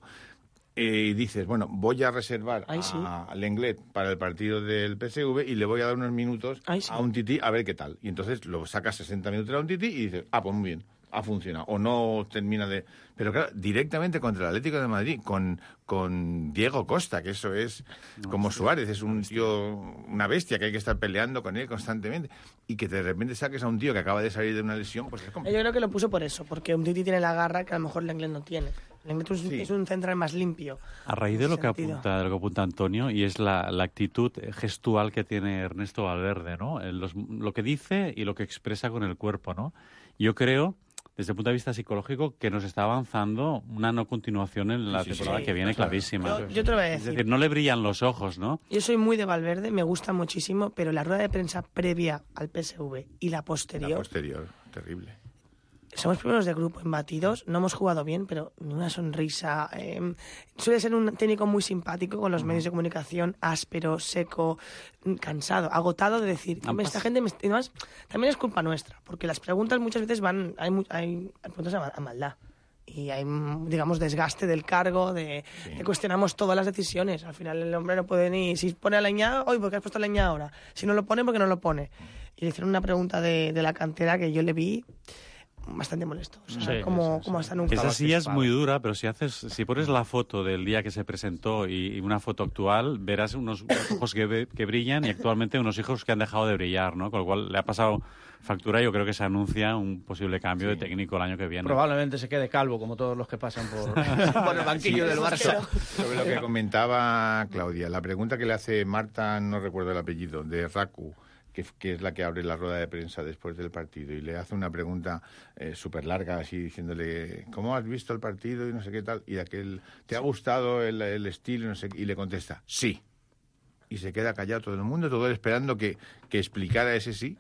y dices, bueno, voy a reservar a Lenglet para el partido del PSV y le voy a dar unos minutos a Umtiti a ver qué tal. Y entonces lo sacas 60 minutos a Umtiti y dices, pues muy bien, ha funcionado. O no termina de... Pero claro, directamente contra el Atlético de Madrid, con Diego Costa, que eso es como Suárez, es un tío, una bestia que hay que estar peleando con él constantemente. Y que de repente saques a un tío que acaba de salir de una lesión, pues es como... Yo creo que lo puso por eso, porque Umtiti tiene la garra que a lo mejor Lenglet no tiene. Lenglet es un central más limpio. A raíz de lo que apunta Antonio, y es la actitud gestual que tiene Ernesto Valverde, ¿no? Lo que dice y lo que expresa con el cuerpo, ¿no? Yo creo, desde el punto de vista psicológico, que nos está avanzando una no continuación en la temporada que viene, clarísima. Yo te lo voy a decir. Es decir, no le brillan los ojos, ¿no? Yo soy muy de Valverde, me gusta muchísimo, pero la rueda de prensa previa al PSV y la posterior... La posterior, terrible. Somos primeros de grupo, embatidos, no hemos jugado bien, pero ni una sonrisa. Suele ser un técnico muy simpático con los medios de comunicación, áspero, seco, cansado, agotado de decir, esta gente... Además, también es culpa nuestra, porque las preguntas muchas veces hay preguntas a maldad. Y hay, digamos, desgaste del cargo, de cuestionamos todas las decisiones. Al final el hombre no puede ni... Si pone a Leñá, ¿por qué has puesto a Leñá ahora? Si no lo pone, ¿por qué no lo pone? Y le hicieron una pregunta de la cantera que yo le vi... bastante molesto. O sea, como hasta nunca. Esa sí es muy dura, pero si pones la foto del día que se presentó y una foto actual, verás unos ojos que brillan y actualmente unos hijos que han dejado de brillar, ¿no? Con lo cual le ha pasado factura y yo creo que se anuncia un posible cambio de técnico el año que viene. Probablemente se quede calvo, como todos los que pasan por el banquillo del Barça. Sobre lo que comentaba Claudia, la pregunta que le hace Marta, no recuerdo el apellido, de Raku, que es la que abre la rueda de prensa después del partido, y le hace una pregunta súper larga, así diciéndole, ¿cómo has visto el partido? Y no sé qué tal, y aquel, ¿te ha gustado el estilo? No sé, y le contesta, sí. Y se queda callado todo el mundo, todo esperando que explicara ese sí.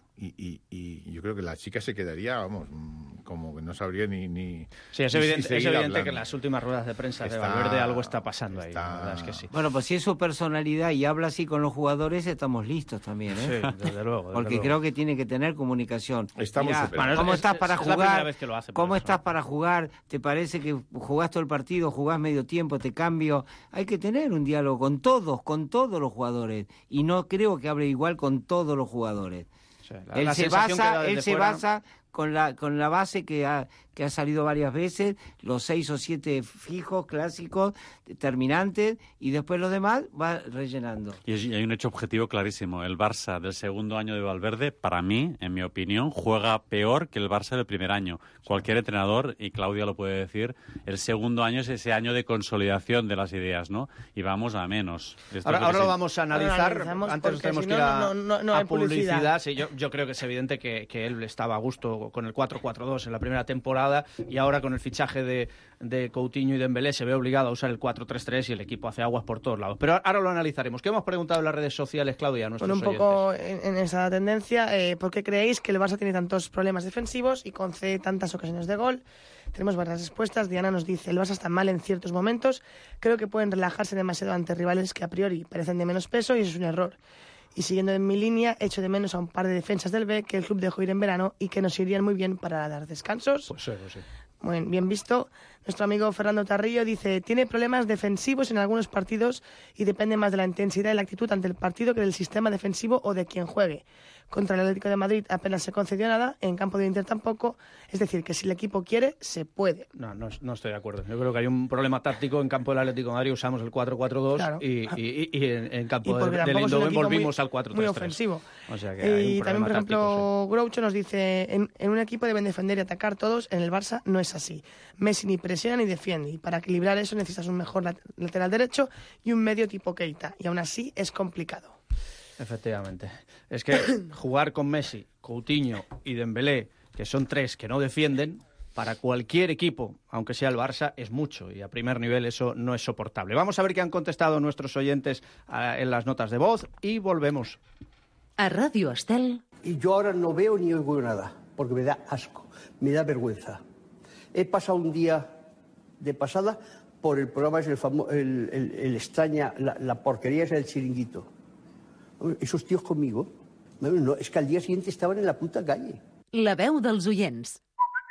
Y yo creo que la chica se quedaría, vamos, como que no sabría ni sí, es evidente que en las últimas ruedas de prensa de Valverde algo está pasando ahí, la verdad es que sí. Bueno, pues si es su personalidad y habla así con los jugadores, estamos listos también, ¿eh? Sí, desde luego. Porque creo que tiene que tener comunicación. Estamos ¿cómo estás para jugar? ¿Cómo estás para jugar? ¿Te parece que jugás todo el partido, jugás medio tiempo, te cambio? Hay que tener un diálogo con todos los jugadores. Y no creo que hable igual con todos los jugadores. Él se basa con la base que ha salido varias veces, los 6 o 7 fijos, clásicos, terminantes, y después los demás va rellenando. Y hay un hecho objetivo clarísimo. El Barça del segundo año de Valverde, para mí, en mi opinión, juega peor que el Barça del primer año. Cualquier entrenador, y Claudia lo puede decir, el segundo año es ese año de consolidación de las ideas, ¿no? Y vamos a menos. Ahora lo vamos a analizar. Antes tenemos que ir a publicidad. Sí, yo creo que es evidente que él estaba a gusto con el 4-4-2 en la primera temporada, y ahora con el fichaje de Coutinho y Dembélé se ve obligado a usar el 4-3-3 y el equipo hace aguas por todos lados. Pero ahora lo analizaremos. ¿Qué hemos preguntado en las redes sociales, Claudia, a nuestros oyentes? Un poco en esa tendencia, ¿por qué creéis que el Barça tiene tantos problemas defensivos y concede tantas ocasiones de gol? Tenemos varias respuestas. Diana nos dice, el Barça está mal en ciertos momentos, creo que pueden relajarse demasiado ante rivales que a priori parecen de menos peso, y eso es un error. Y siguiendo en mi línea, echo de menos a un par de defensas del B que el club dejó ir en verano y que nos irían muy bien para dar descansos. Pues sí. Muy bien visto. Nuestro amigo Fernando Tarrillo dice, tiene problemas defensivos en algunos partidos y depende más de la intensidad y la actitud ante el partido que del sistema defensivo o de quien juegue. Contra el Atlético de Madrid apenas se concedió nada, en campo de Inter tampoco. Es decir, que si el equipo quiere, se puede. No estoy de acuerdo. Yo creo que hay un problema táctico. En campo del Atlético de Madrid usamos el 4-4-2 Claro. y en campo porque del tampoco es un Eindhoven equipo volvimos al 4-3-3. muy ofensivo. O sea que hay Y un también, problema por ejemplo, táctico, Groucho nos dice, en un equipo deben defender y atacar todos, en el Barça no es así. Messi ni presiona ni defiende, y para equilibrar eso necesitas un mejor lateral derecho y un medio tipo Keita, y aún así es complicado. Efectivamente. Es que jugar con Messi, Coutinho y Dembélé, que son tres que no defienden, para cualquier equipo, aunque sea el Barça, es mucho, y a primer nivel eso no es soportable. Vamos a ver qué han contestado nuestros oyentes en las notas de voz y volvemos. A Radio Estel. Y yo ahora no veo ni oigo nada, porque me da asco, me da vergüenza. He pasado un día de pasada por el programa, es el extraña, la porquería es el Chiringuito. Esos tíos conmigo, no, es que al día siguiente estaban en la puta calle. La veu dels oients.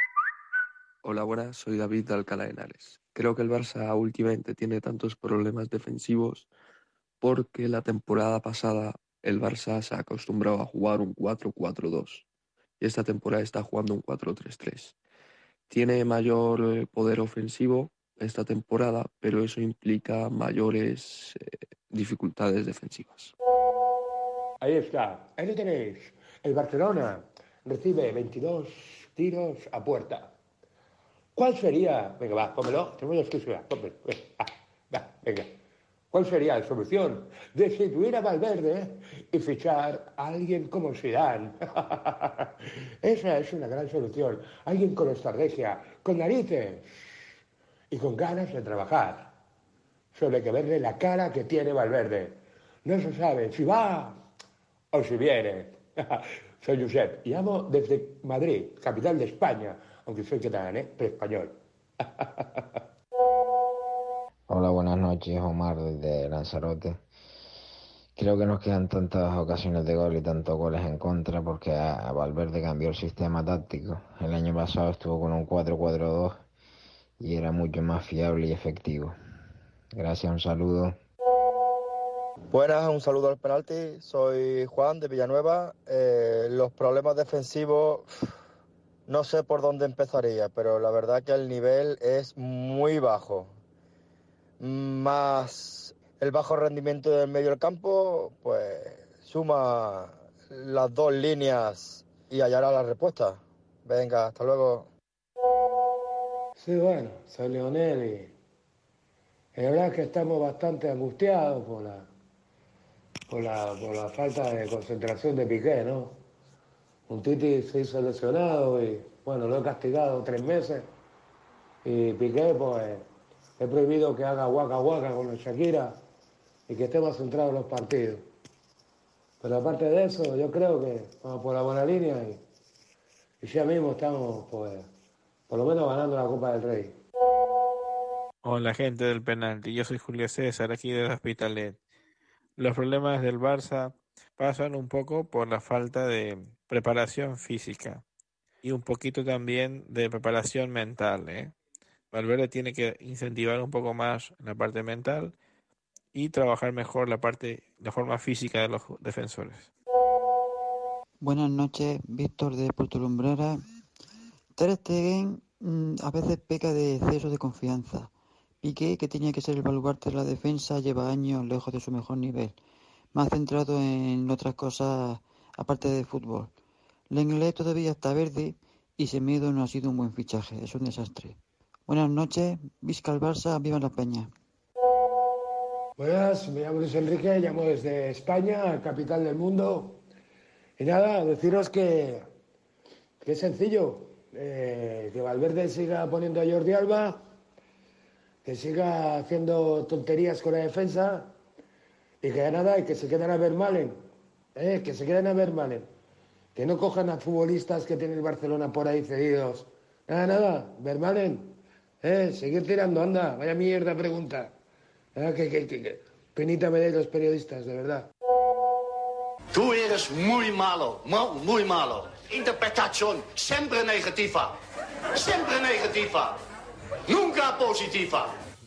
Hola, buenas, soy David de Alcalá de Henares. Creo que el Barça últimamente tiene tantos problemas defensivos porque la temporada pasada el Barça se ha acostumbrado a jugar un 4-4-2 y esta temporada está jugando un 4-3-3. Tiene mayor poder ofensivo esta temporada, pero eso implica mayores dificultades defensivas. Ahí está, ahí lo tenéis. El Barcelona recibe 22 tiros a puerta. ¿Cuál sería? Venga, va, pónmelo, tenemos la exclusiva. Venga. ¿Cuál sería la solución? Destituir a Valverde y fichar a alguien como Zidane. Esa es una gran solución. Alguien con estrategia, con narices y con ganas de trabajar. Solo hay que verle la cara que tiene Valverde. No se sabe si va o si viene. Soy Josep y llamo desde Madrid, capital de España, aunque soy catalán, pero español. Hola, buenas noches, Omar desde Lanzarote. Creo que nos quedan tantas ocasiones de gol y tantos goles en contra porque a Valverde cambió el sistema táctico. El año pasado estuvo con un 4-4-2 y era mucho más fiable y efectivo. Gracias, un saludo. Buenas, un saludo al penalti. Soy Juan de Villanueva. Los problemas defensivos, no sé por dónde empezaría, pero la verdad que el nivel es muy bajo. Más el bajo rendimiento del medio del campo, pues suma las dos líneas y hallará la respuesta. Venga, hasta luego. Sí, bueno, soy Leonel y la verdad es que estamos bastante angustiados por la falta de concentración de Piqué, ¿no? Un Titi se hizo lesionado y, bueno, lo he castigado 3 meses y Piqué, pues, he prohibido que haga guaca guaca con los Shakira y que esté más centrado en los partidos. Pero aparte de eso, yo creo que vamos por la buena línea y ya mismo estamos, pues, por lo menos ganando la Copa del Rey. Hola, gente del penalti. Yo soy Julio César, aquí del Hospitalet. Los problemas del Barça pasan un poco por la falta de preparación física y un poquito también de preparación mental, ¿eh? Valverde tiene que incentivar un poco más la parte mental y trabajar mejor la forma física de los defensores. Buenas noches, Víctor de Puerto Lumbrera. Ter Stegen a veces peca de exceso de confianza. Piqué, que tenía que ser el baluarte de la defensa, lleva años lejos de su mejor nivel, más centrado en otras cosas aparte de fútbol. Lenglet todavía está verde y Semedo no ha sido un buen fichaje, es un desastre. Buenas noches, visca el Barça, viva la Peña. Buenas, me llamo Luis Enrique, llamo desde España, capital del mundo. Y nada, deciros que es sencillo, que Valverde siga poniendo a Jordi Alba, que siga haciendo tonterías con la defensa y que nada, y que se queden a Vermaelen, que se queden a Vermaelen, que no cojan a futbolistas que tiene el Barcelona por ahí cedidos. Nada, Vermaelen, seguir tirando, anda, vaya mierda pregunta. Que penita me den los periodistas, de verdad. Tú eres muy malo, muy malo. Interpretación siempre negativa. Siempre negativa, nunca positiva.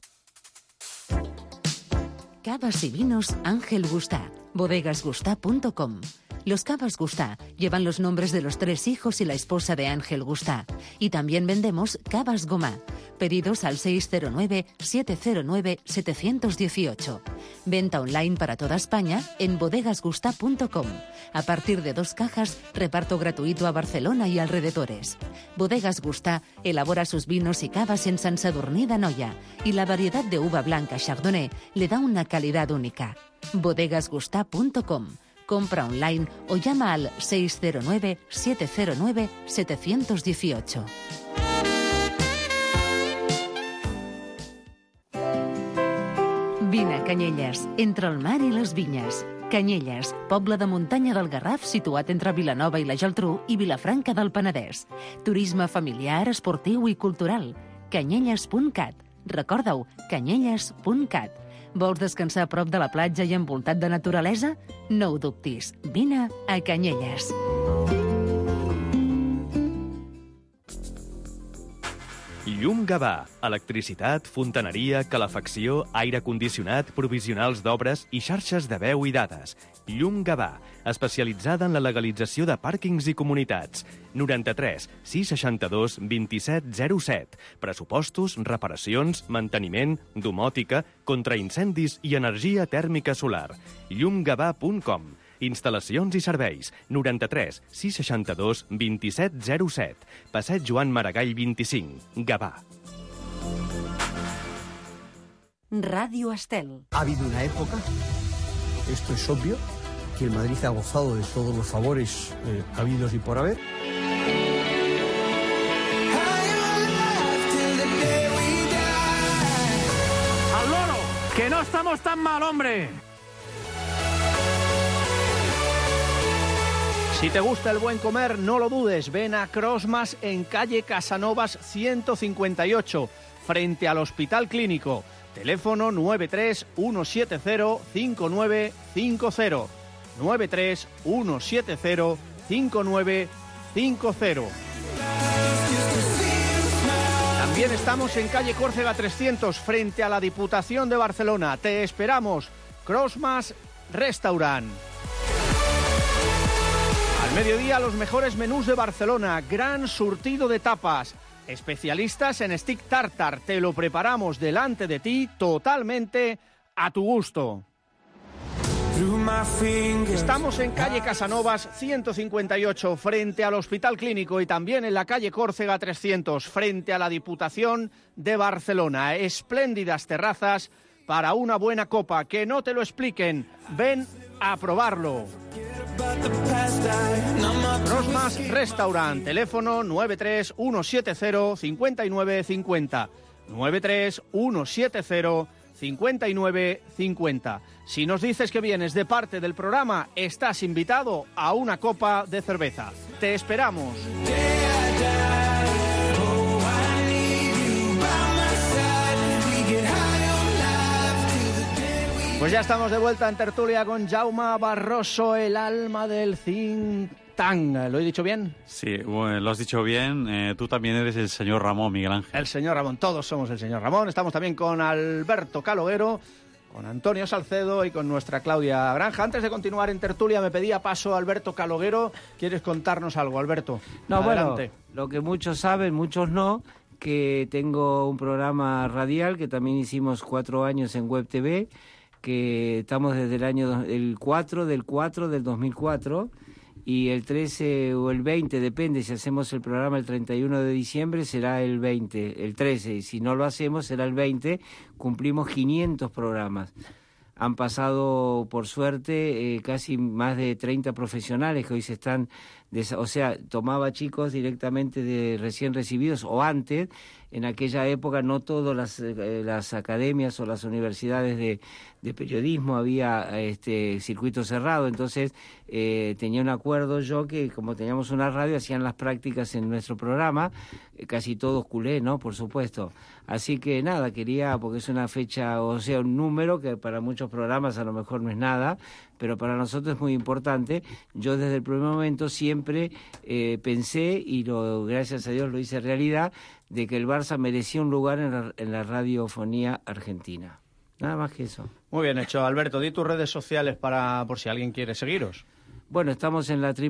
Cavas y vinos Ángel Gustá. Bodegasgustá.com. Los Cavas Gustá llevan los nombres de los 3 hijos y la esposa de Ángel Gustá. Y también vendemos Cavas Gomá. Pedidos al 609-709-718. Venta online para toda España en bodegasgustá.com. A partir de 2 cajas, reparto gratuito a Barcelona y alrededores. Bodegas Gustá elabora sus vinos y cavas en Sant Sadurní d'Anoia y la variedad de uva blanca Chardonnay le da una calidad única. Bodegasgustá.com. Compra online o llama al 609-709-718. Vine a Canyelles, entre el mar i les vinyes. Canyelles, poble de muntanya del Garraf situat entre Vilanova i la Geltrú i Vilafranca del Penedès. Turisme familiar, esportiu i cultural. Canyelles.cat. Recorda-ho, canyelles.cat. Vols descansar a prop de la platja i envoltat de naturalesa? No ho dubtis. Vine a Canyelles. Llum Gavà. Electricitat, fontaneria, calefacció, aire condicionat, provisionals d'obres i xarxes de veu i dades. Llum Gavà, especialitzada en la legalització de pàrquings i comunitats. 93 662 2707. Pressupostos, reparacions, manteniment, domòtica, contraincendis i energia tèrmica solar. llumgavà.com. Instal·lacions i serveis. 93 662 2707. Passeig Joan Maragall 25. Gavà. Radio Estel. Ha habido una época, esto es obvio, que el Madrid ha gozado de todos los favores habidos y por haber. ¡Al loro! ¡Que no estamos tan mal, hombre! Si te gusta el buen comer, no lo dudes. Ven a Crossmas en calle Casanovas 158, frente al Hospital Clínico. Teléfono 931705950. 931705950. También estamos en calle Córcega 300, frente a la Diputación de Barcelona. Te esperamos. Crossmas Restaurant. Al mediodía, los mejores menús de Barcelona. Gran surtido de tapas. Especialistas en stick tartar. Te lo preparamos delante de ti, totalmente a tu gusto. Estamos en calle Casanovas 158, frente al Hospital Clínico, y también en la calle Córcega 300, frente a la Diputación de Barcelona. Espléndidas terrazas para una buena copa. Que no te lo expliquen. Ven a probarlo. Crossmas Restaurant. Teléfono 931705950. 931705950. Si nos dices que vienes de parte del programa, estás invitado a una copa de cerveza. Te esperamos. Pues ya estamos de vuelta en tertulia con Jaume Barroso, el alma del think tank. ¿Lo he dicho bien? Sí, bueno, lo has dicho bien. Tú también eres el señor Ramón, Miguel Ángel. El señor Ramón, todos somos el señor Ramón. Estamos también con Alberto Caloguero, con Antonio Salcedo y con nuestra Claudia Granja. Antes de continuar en tertulia, me pedía paso Alberto Caloguero. ¿Quieres contarnos algo, Alberto? No, adelante. Bueno, lo que muchos saben, muchos no, que tengo un programa radial que también hicimos 4 años en Web TV, que estamos desde el año del 2004, y el 13 o el 20, depende, si hacemos el programa el 31 de diciembre será el 20, el 13, y si no lo hacemos será el 20, cumplimos 500 programas. Han pasado, por suerte, casi más de 30 profesionales que hoy se están... o sea, tomaba chicos directamente de recién recibidos o antes, en aquella época no todas las academias o las universidades de periodismo había circuito cerrado, entonces tenía un acuerdo yo que como teníamos una radio hacían las prácticas en nuestro programa, casi todos culé, ¿no? Por supuesto. Así que nada, quería, porque es una fecha, o sea, un número que para muchos programas a lo mejor no es nada, pero para nosotros es muy importante. Yo desde el primer momento siempre pensé, y gracias a Dios lo hice realidad, de que el Barça merecía un lugar en la radiofonía argentina. Nada más que eso. Muy bien hecho, Alberto. Di tus redes sociales por si alguien quiere seguiros. Bueno, estamos en la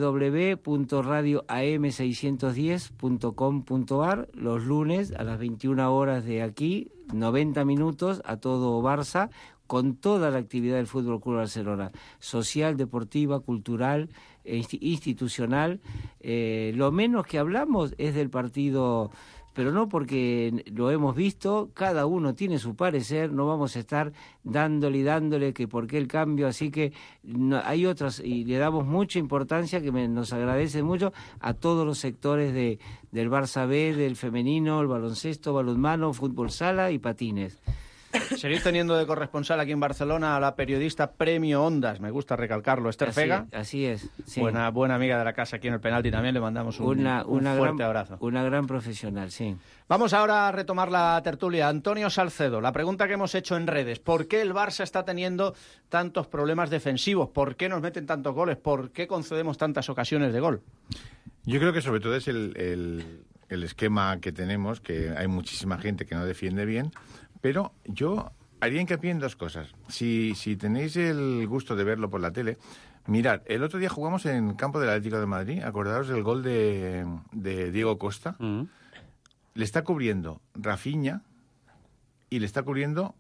www.radioam610.com.ar los lunes a las 21 horas de aquí, 90 minutos a todo Barça, con toda la actividad del Fútbol Club Barcelona, social, deportiva, cultural, institucional. Lo menos que hablamos es del partido, pero no porque lo hemos visto, cada uno tiene su parecer, no vamos a estar dándole que por qué el cambio, así que hay otras, y le damos mucha importancia, que nos agradece mucho a todos los sectores del Barça B, del femenino, el baloncesto, balonmano, fútbol sala y patines. Seguís teniendo de corresponsal aquí en Barcelona a la periodista Premio Ondas, me gusta recalcarlo, Esther Fega. Así es. Sí. Buena amiga de la casa aquí en el Penalti también, le mandamos un fuerte abrazo. Una gran profesional, sí. Vamos ahora a retomar la tertulia. Antonio Salcedo, la pregunta que hemos hecho en redes, ¿por qué el Barça está teniendo tantos problemas defensivos? ¿Por qué nos meten tantos goles? ¿Por qué concedemos tantas ocasiones de gol? Yo creo que sobre todo es el esquema que tenemos, que hay muchísima gente que no defiende bien. Pero yo haría hincapié en dos cosas. Si tenéis el gusto de verlo por la tele, mirad, el otro día jugamos en campo del Atlético de Madrid, acordaros del gol de Diego Costa. Le está cubriendo Rafinha y le está cubriendo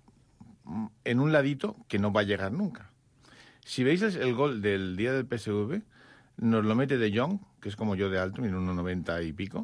en un ladito que no va a llegar nunca. Si veis el gol del día del PSV, nos lo mete De Jong, que es como yo de alto, mira, 1,90 y pico,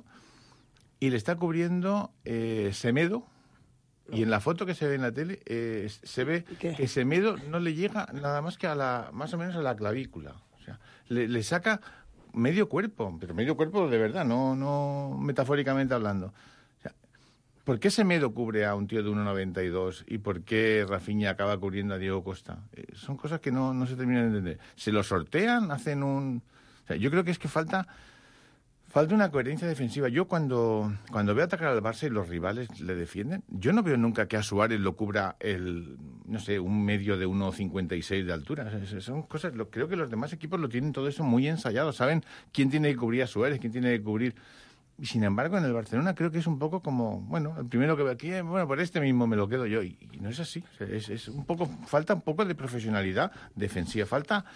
y le está cubriendo Semedo. Y en la foto que se ve en la tele se ve que Semedo no le llega nada más que más o menos a la clavícula. O sea, le saca medio cuerpo, pero medio cuerpo de verdad, no metafóricamente hablando. O sea, ¿por qué Semedo cubre a un tío de 1,92 y por qué Rafinha acaba cubriendo a Diego Costa? Son cosas que no se terminan de entender. Se lo sortean, hacen un... O sea, yo creo que es que falta una coherencia defensiva. Yo cuando veo atacar al Barça y los rivales le defienden, yo no veo nunca que a Suárez lo cubra un medio de 1,56 de altura. Son cosas, creo que los demás equipos lo tienen todo eso muy ensayado. Saben quién tiene que cubrir a Suárez, quién tiene que cubrir... Y sin embargo, en el Barcelona creo que es un poco como, bueno, el primero que veo aquí, por este mismo me lo quedo yo. Y no es así. O sea, es un poco, falta un poco de profesionalidad defensiva, falta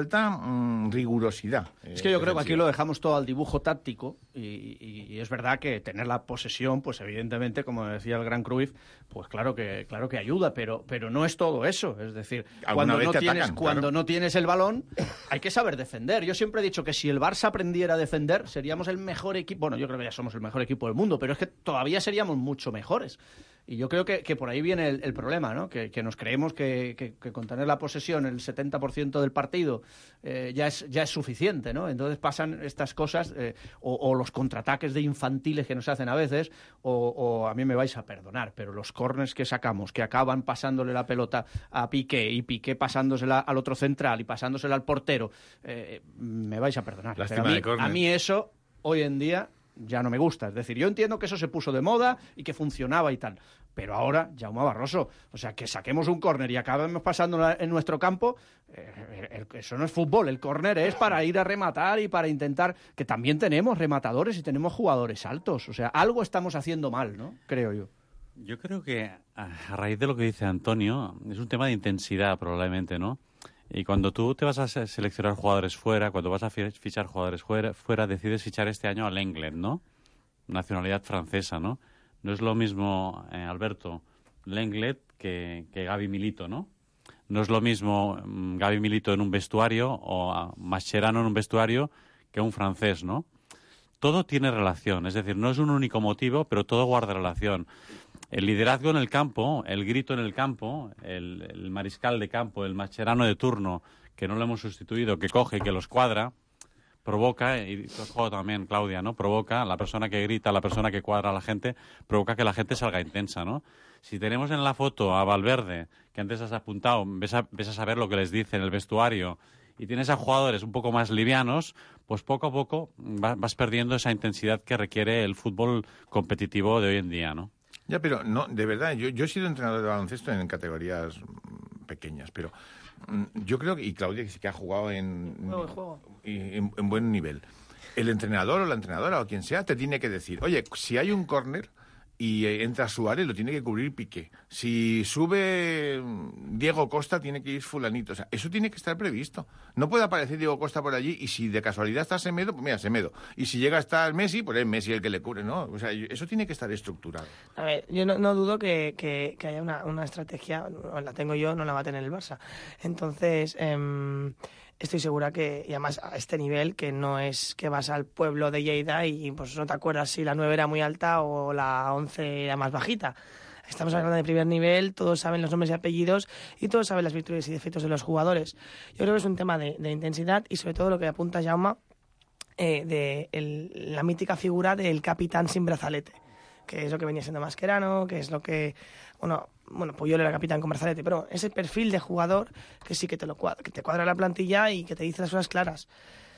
rigurosidad. Es que yo creo que aquí lo dejamos todo al dibujo táctico y es verdad que tener la posesión, pues evidentemente, como decía el gran Cruyff, pues claro que ayuda, pero no es todo eso. Es decir, cuando no tienes el balón, hay que saber defender. Yo siempre he dicho que si el Barça aprendiera a defender, seríamos el mejor equipo. Bueno, yo creo que ya somos el mejor equipo del mundo, pero es que todavía seríamos mucho mejores. Y yo creo que por ahí viene el problema, ¿no? Que nos creemos que con tener la posesión el 70% del partido ya es suficiente, ¿no? Entonces pasan estas cosas, o los contraataques de infantiles que nos hacen a veces, o a mí me vais a perdonar, pero los córners que sacamos, que acaban pasándole la pelota a Piqué, y Piqué pasándosela al otro central y pasándosela al portero, me vais a perdonar. Pero a mí eso, hoy en día... ya no me gusta. Es decir, yo entiendo que eso se puso de moda y que funcionaba y tal, pero ahora, Jaume Barroso, o sea, que saquemos un córner y acabemos pasando en nuestro campo, eso no es fútbol. El córner es para ir a rematar y para intentar, que también tenemos rematadores y tenemos jugadores altos. O sea, algo estamos haciendo mal, ¿no? Creo yo. Yo creo que, a raíz de lo que dice Antonio, es un tema de intensidad probablemente, ¿no? Y cuando tú te vas a seleccionar jugadores fuera, cuando vas a fichar jugadores fuera, decides fichar este año a Lenglet, ¿no? Nacionalidad francesa, ¿no? No es lo mismo, Alberto, Lenglet que Gavi Milito, ¿no? No es lo mismo Gavi Milito en un vestuario o Mascherano en un vestuario que un francés, ¿no? Todo tiene relación, es decir, no es un único motivo, pero todo guarda relación. El liderazgo en el campo, el grito en el campo, el mariscal de campo, el Mascherano de turno, que no lo hemos sustituido, que coge y que los cuadra, provoca, y el juego también, Claudia, ¿no? Provoca, la persona que grita, la persona que cuadra a la gente, provoca que la gente salga intensa, ¿no? Si tenemos en la foto a Valverde, que antes has apuntado, ves a saber lo que les dice en el vestuario, y tienes a jugadores un poco más livianos, pues poco a poco vas perdiendo esa intensidad que requiere el fútbol competitivo de hoy en día, ¿no? Ya, pero no, de verdad, yo he sido entrenador de baloncesto en categorías pequeñas, pero yo creo que, y Claudia que sí que ha jugado en buen nivel, el entrenador o la entrenadora o quien sea te tiene que decir, oye, si hay un córner y entra Suárez, lo tiene que cubrir Piqué. Si sube Diego Costa, tiene que ir fulanito. O sea, eso tiene que estar previsto. No puede aparecer Diego Costa por allí y si de casualidad está Semedo, pues mira, Semedo. Y si llega a estar Messi, pues es Messi el que le cubre, ¿no? O sea, eso tiene que estar estructurado. A ver, yo no dudo que haya una estrategia, la tengo yo, no la va a tener el Barça. Entonces, estoy segura que, y además a este nivel, que no es que vas al pueblo de Lleida y pues no te acuerdas si la 9 era muy alta o la 11 era más bajita. Estamos hablando de primer nivel, todos saben los nombres y apellidos y todos saben las virtudes y defectos de los jugadores. Yo creo que es un tema de intensidad y sobre todo lo que apunta Jaume, la mítica figura del capitán sin brazalete, que es lo que venía siendo Mascherano, que es lo que... Bueno, Puyol era capitán con brazalete, pero ese perfil de jugador que sí que te cuadra la plantilla y que te dice las cosas claras.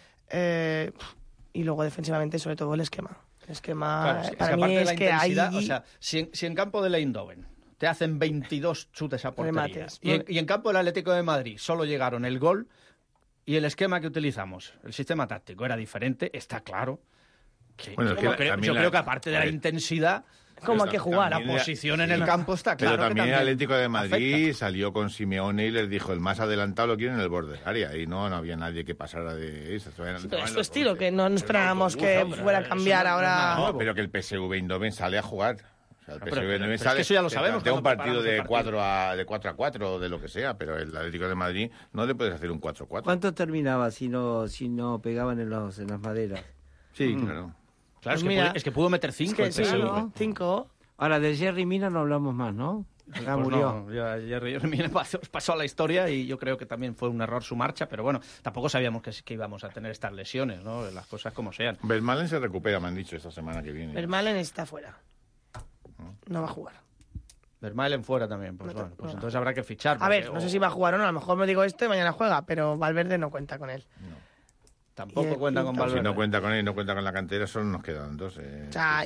Y luego defensivamente, sobre todo, el esquema. El esquema, claro, para mí es que hay... O sea, si en campo de Eindhoven te hacen 22 chutes a portería y en campo del Atlético de Madrid solo llegaron el gol y el esquema que utilizamos, el sistema táctico era diferente, está claro. Sí. Bueno, yo creo que aparte de la intensidad... ¿Cómo hay que jugar? La posición en el campo está claro. Pero también el Atlético de Madrid afecta. Salió con Simeone y les dijo, el más adelantado lo quieren en el borde del área. Y no había nadie que pasara de eso. Pero es su estilo, que no esperábamos que fuera a cambiar ahora. No, pero que el PSV Eindhoven sale a jugar. O sea, el PSV Eindhoven sale, es que eso ya lo sabemos. De un partido de 4 a 4 o de lo que sea, pero el Atlético de Madrid no le puedes hacer un 4-4. ¿Cuánto terminaba si no pegaban en las maderas? Sí, claro. Claro, pues es que pudo meter 5 el PSV. ¿no? 5. Ahora, de Jerry Mina no hablamos más, ¿no? Ya pues murió. No, Jerry Mina pasó a la historia y yo creo que también fue un error su marcha, pero bueno, tampoco sabíamos que íbamos a tener estas lesiones, ¿no? Las cosas como sean. Vermaelen se recupera, me han dicho, esta semana que viene. Vermaelen está fuera. No va a jugar. Vermaelen fuera también, pues bueno, pues entonces habrá que fichar. A ver, no sé si va a jugar o no, a lo mejor me digo esto y mañana juega, pero Valverde no cuenta con él. No. Tampoco cuenta con Valverde. Si no cuenta con él y no cuenta con la cantera, solo nos quedan dos. O sea,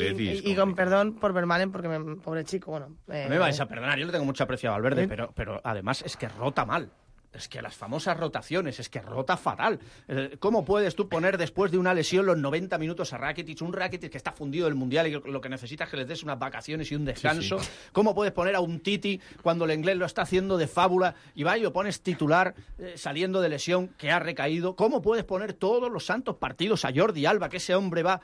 y con perdón por Vermaelen, porque pobre chico, bueno... No me vais a perdonar, yo le tengo mucho aprecio a Valverde, pero además es que rota mal. Es que las famosas rotaciones, es que rota fatal. ¿Cómo puedes tú poner después de una lesión los 90 minutos a Rakitic? Un Rakitic que está fundido del Mundial y lo que necesita es que les des unas vacaciones y un descanso. Sí. ¿Cómo puedes poner a un Titi cuando el inglés lo está haciendo de fábula y va y lo pones titular saliendo de lesión que ha recaído? ¿Cómo puedes poner todos los santos partidos a Jordi Alba, que ese hombre va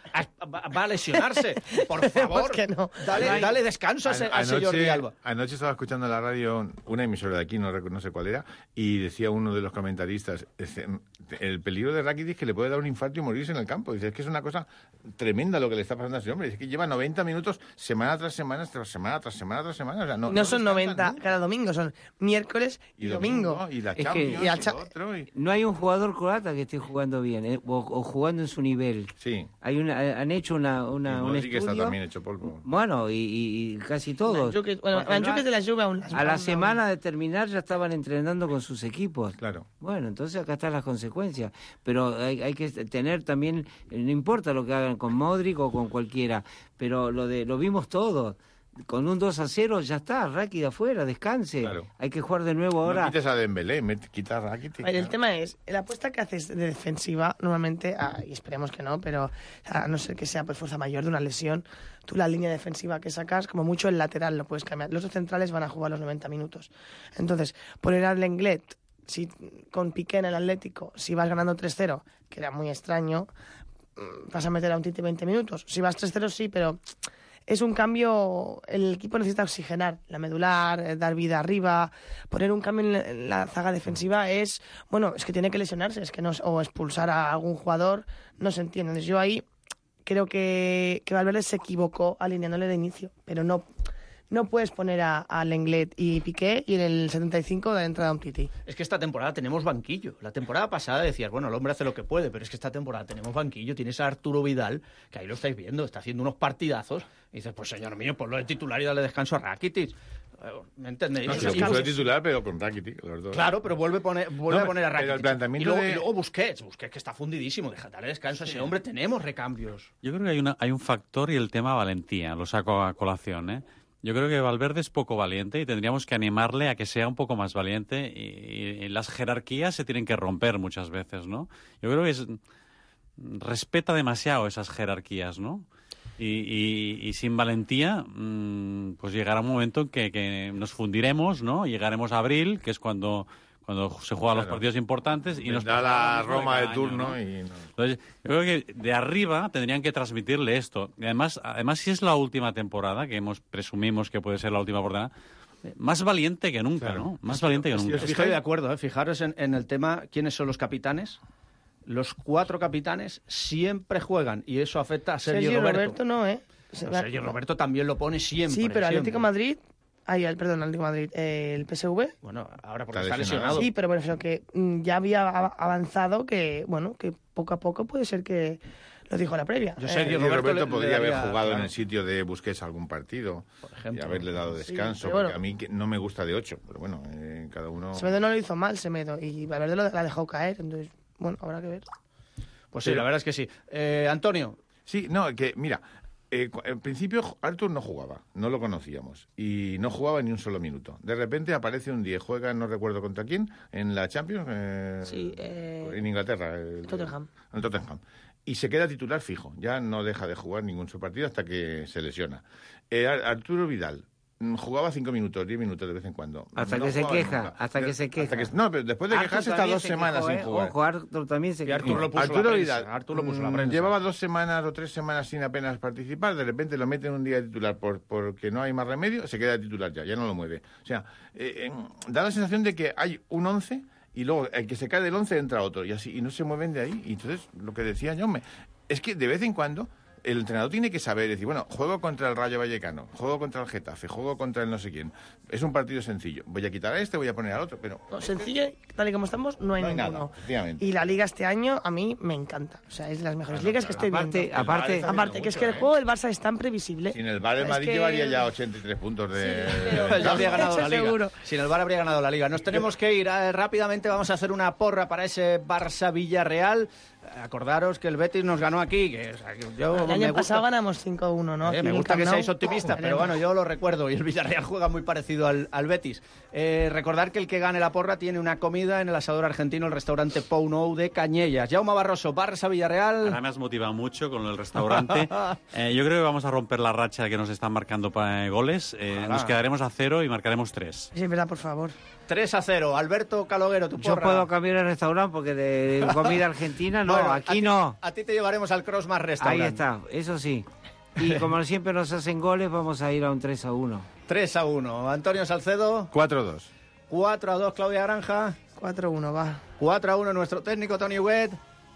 a lesionarse? Por favor, que no. dale descanso a ese Jordi Alba. Anoche estaba escuchando en la radio una emisora de aquí, no sé cuál era, y decía uno de los comentaristas, el peligro de Rakitic es que le puede dar un infarto y morirse en el campo. Dice, es que es una cosa tremenda lo que le está pasando a ese hombre. Es que lleva 90 minutos semana tras semana, tras semana, tras semana, tras semana. O sea, no son 90 nunca. Cada domingo, son miércoles y domingo. Y la Champions, no hay un jugador croata que esté jugando bien, o jugando en su nivel. Sí. Han hecho un estudio. Que está también hecho polvo. Bueno, y casi todos. Manchuk es de la Juve aún. A la semana de terminar ya estaban entrenando con sus equipos. Claro. Bueno, entonces acá están las consecuencias. Pero hay que tener también, no importa lo que hagan con Modric o con cualquiera, pero lo vimos todos. Con un 2-0 ya está, Rakitic afuera, descanse. Claro. Hay que jugar de nuevo ahora. No quites a Dembélé, quitas a Rakitic. El tema es, la apuesta que haces de defensiva, normalmente, y esperemos que no, pero a no ser que sea por fuerza mayor de una lesión, tú la línea defensiva que sacas, como mucho el lateral lo puedes cambiar. Los dos centrales van a jugar los 90 minutos. Entonces, poner al Lenglet, con Piqué en el Atlético, si vas ganando 3-0, que era muy extraño, vas a meter a un Titi 20 minutos. Si vas 3-0 sí, pero es un cambio, el equipo necesita oxigenar la medular, dar vida arriba, poner un cambio en la zaga defensiva es que tiene que lesionarse, es que no, o expulsar a algún jugador, no se entiende. Entonces yo ahí creo que Valverde se equivocó alineándole de inicio, pero no no puedes poner a Lenglet y Piqué y en el 75 da entrada a Umtiti. Es que esta temporada tenemos banquillo. La temporada pasada decías, bueno, el hombre hace lo que puede, pero es que esta temporada tenemos banquillo. Tienes a Arturo Vidal, que ahí lo estáis viendo, está haciendo unos partidazos. Y dices, pues señor mío, ponlo de titular y dale descanso a Rakitic. ¿Me entendéis? No, si lo puso de titular, pero con Rakitic, los dos. Claro, pero vuelve a poner a Rakitic. El planteamiento y luego Busquets, que está fundidísimo. Dale descanso a ese hombre, tenemos recambios. Yo creo que hay un factor y el tema valentía, lo saco a colación, ¿eh? Yo creo que Valverde es poco valiente y tendríamos que animarle a que sea un poco más valiente y las jerarquías se tienen que romper muchas veces, ¿no? Yo creo que respeta demasiado esas jerarquías, ¿no? Y sin valentía, pues llegará un momento en que nos fundiremos, ¿no? Llegaremos a abril, que es cuando se juegan los partidos importantes y nos da la Roma de año, turno, ¿no? y no. Entonces, yo creo que de arriba tendrían que transmitirle esto. Y además si es la última temporada, que presumimos que puede ser la última temporada, más valiente que nunca, claro, ¿no? Más valiente que nunca. Estoy de acuerdo, ¿eh? Fijaros en el tema, ¿quiénes son los capitanes? Los 4 capitanes siempre juegan y eso afecta a Sergio Roberto. No, ¿eh? Sergio Roberto también lo pone siempre. Sí, pero Atlético Madrid... Atlético Madrid, el PSV. Bueno, ahora porque está lesionado. Sí, pero bueno, que ya había avanzado que poco a poco puede ser que lo dijo la previa. Sergio Roberto podría haber jugado en el sitio de Busquets algún partido, por ejemplo, y haberle dado descanso, porque a mí no me gusta de 8, pero bueno, cada uno... Semedo no lo hizo mal, Semedo, y Valverde la dejó caer, entonces, bueno, habrá que ver. Pues sí, la verdad es que sí. Antonio. Sí, no, que mira... en principio Artur no jugaba, no lo conocíamos y no jugaba ni un solo minuto. De repente aparece un día, juega, no recuerdo contra quién, en la Champions, en Inglaterra, el Tottenham. Y se queda titular fijo, ya no deja de jugar ningún su partido hasta que se lesiona. Arturo Vidal jugaba 5 minutos, 10 minutos de vez en cuando. Hasta que se queja. No, pero después de quejarse está 2 semanas sin jugar. Ojo, Artur también se quejó. Arturo Vidal Artur lo puso la prensa. Llevaba 2 semanas o 3 semanas sin apenas participar, de repente lo meten un día de titular porque no hay más remedio, se queda de titular ya no lo mueve. O sea, da la sensación de que hay un 11 y luego el que se cae del 11 entra otro y así, y no se mueven de ahí. Y entonces, lo que decía yo, es que de vez en cuando el entrenador tiene que saber decir, bueno, juego contra el Rayo Vallecano, juego contra el Getafe, juego contra el no sé quién. Es un partido sencillo. Voy a quitar a este, voy a poner al otro, pero... No, sencillo, tal y como estamos, no hay ninguno. Nada, y la Liga este año a mí me encanta. O sea, es de las mejores ligas que estoy viendo. Aparte que es que el juego del Barça es tan previsible. Sin el VAR, el Madrid llevaría ya 83 puntos de... Ya habría ganado la Liga. Seguro. Sin el VAR habría ganado la Liga. Nos tenemos que ir rápidamente. Vamos a hacer una porra para ese Barça-Villarreal. Acordaros que el Betis nos ganó aquí. El año pasado ganamos 5-1, ¿no? Me gusta que seáis optimistas, pero bueno, yo lo recuerdo. Y el Villarreal juega muy parecido al Betis. Recordar que el que gane la porra tiene una comida en el asador argentino, el restaurante Pou Nou de Cañellas. Jaume Barroso, Barça-Villarreal. Ahora me has motivado mucho con el restaurante. Yo creo que vamos a romper la racha que nos están marcando goles. Nos quedaremos a 0 y marcaremos 3. Sí, verdad, por favor. 3-0. Alberto Caloguero, tu porra. Yo puedo cambiar el restaurante porque de comida argentina no, bueno, aquí no. A ti te llevaremos al Crossmar Restaurant. Ahí está, eso sí. Y como siempre nos hacen goles, vamos a ir a un 3-1. 3-1. Antonio Salcedo. 4-2. 4-2. Claudia Granja. 4-1, va. 4-1 nuestro técnico Tony Huguet.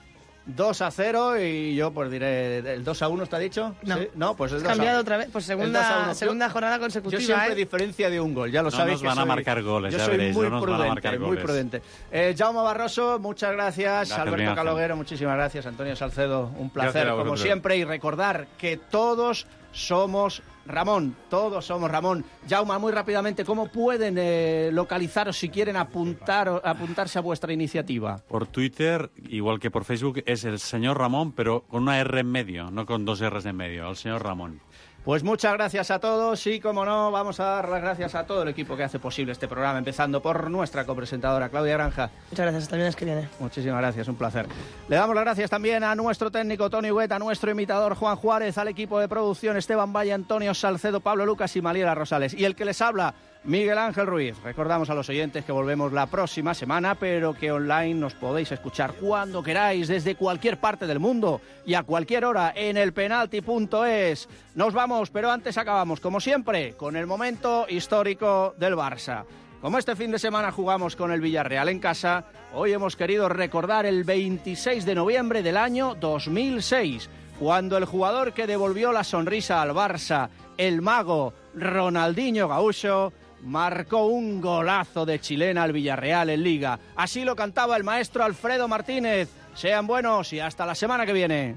2-0 y yo pues diré el 2-1, ¿está dicho? No, ¿sí? No, pues es 2-1. Cambiado otra vez, pues segunda jornada consecutiva. Yo siempre diferencia de un gol, ya lo sabéis. No nos van a marcar goles, yo ya soy veréis, muy no nos prudente, van a marcar goles. Muy prudente. Jaume Barroso, muchas gracias. Alberto Miguel Caloguero, muchísimas gracias. Antonio Salcedo, un placer como siempre. Y recordar que todos somos Ramón, todos somos Ramón. Jaume, muy rápidamente, ¿cómo pueden localizaros si quieren apuntarse a vuestra iniciativa? Por Twitter, igual que por Facebook, es el señor Ramón, pero con una R en medio, no con 2 R's en medio, el señor Ramón. Pues muchas gracias a todos y, como no, vamos a dar las gracias a todo el equipo que hace posible este programa, empezando por nuestra copresentadora, Claudia Granja. Muchas gracias, hasta el viernes que viene. Muchísimas gracias, un placer. Le damos las gracias también a nuestro técnico Tony Huguet, a nuestro imitador Juan Juárez, al equipo de producción Esteban Valle, Antonio Salcedo, Pablo Lucas y Maliela Rosales. Y el que les habla, Miguel Ángel Ruiz. Recordamos a los oyentes que volvemos la próxima semana, pero que online nos podéis escuchar cuando queráis, desde cualquier parte del mundo y a cualquier hora en elpenalti.es. Nos vamos, pero antes acabamos, como siempre, con el momento histórico del Barça. Como este fin de semana jugamos con el Villarreal en casa, hoy hemos querido recordar el 26 de noviembre del año 2006, cuando el jugador que devolvió la sonrisa al Barça, el mago Ronaldinho Gaúcho marcó un golazo de chilena al Villarreal en Liga. Así lo cantaba el maestro Alfredo Martínez. Sean buenos y hasta la semana que viene.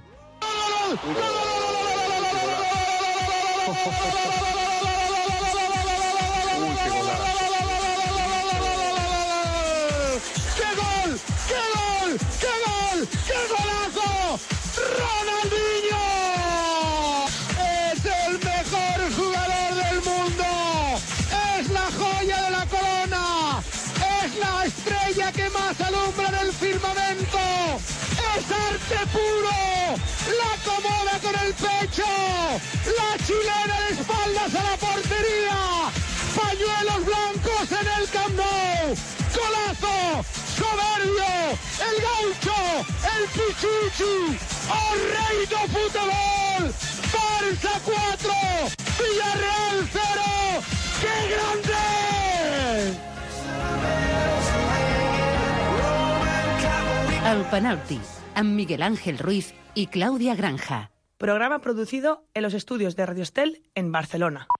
¡Qué golazo! ¡Ronaldinho! ¡Es el mejor jugador del mundo! ¡Es la joya de la corona! ¡Es la estrella que más alumbra en el firmamento! ¡Es arte puro! ¡La acomoda con el pecho! ¡La chilena de espaldas a la portería! ¡Pañuelos blancos en el Camp Nou! ¡Golazo! ¡Soberbio! ¡El gaucho! ¡El pichichi! ¡Oh, rey do fútbol! ¡Barça 4! ¡Villarreal 0! ¡Qué grande! El penalti, amb Miguel Ángel Ruiz y Claudia Granja. Programa producido en los estudios de Radio Estel en Barcelona.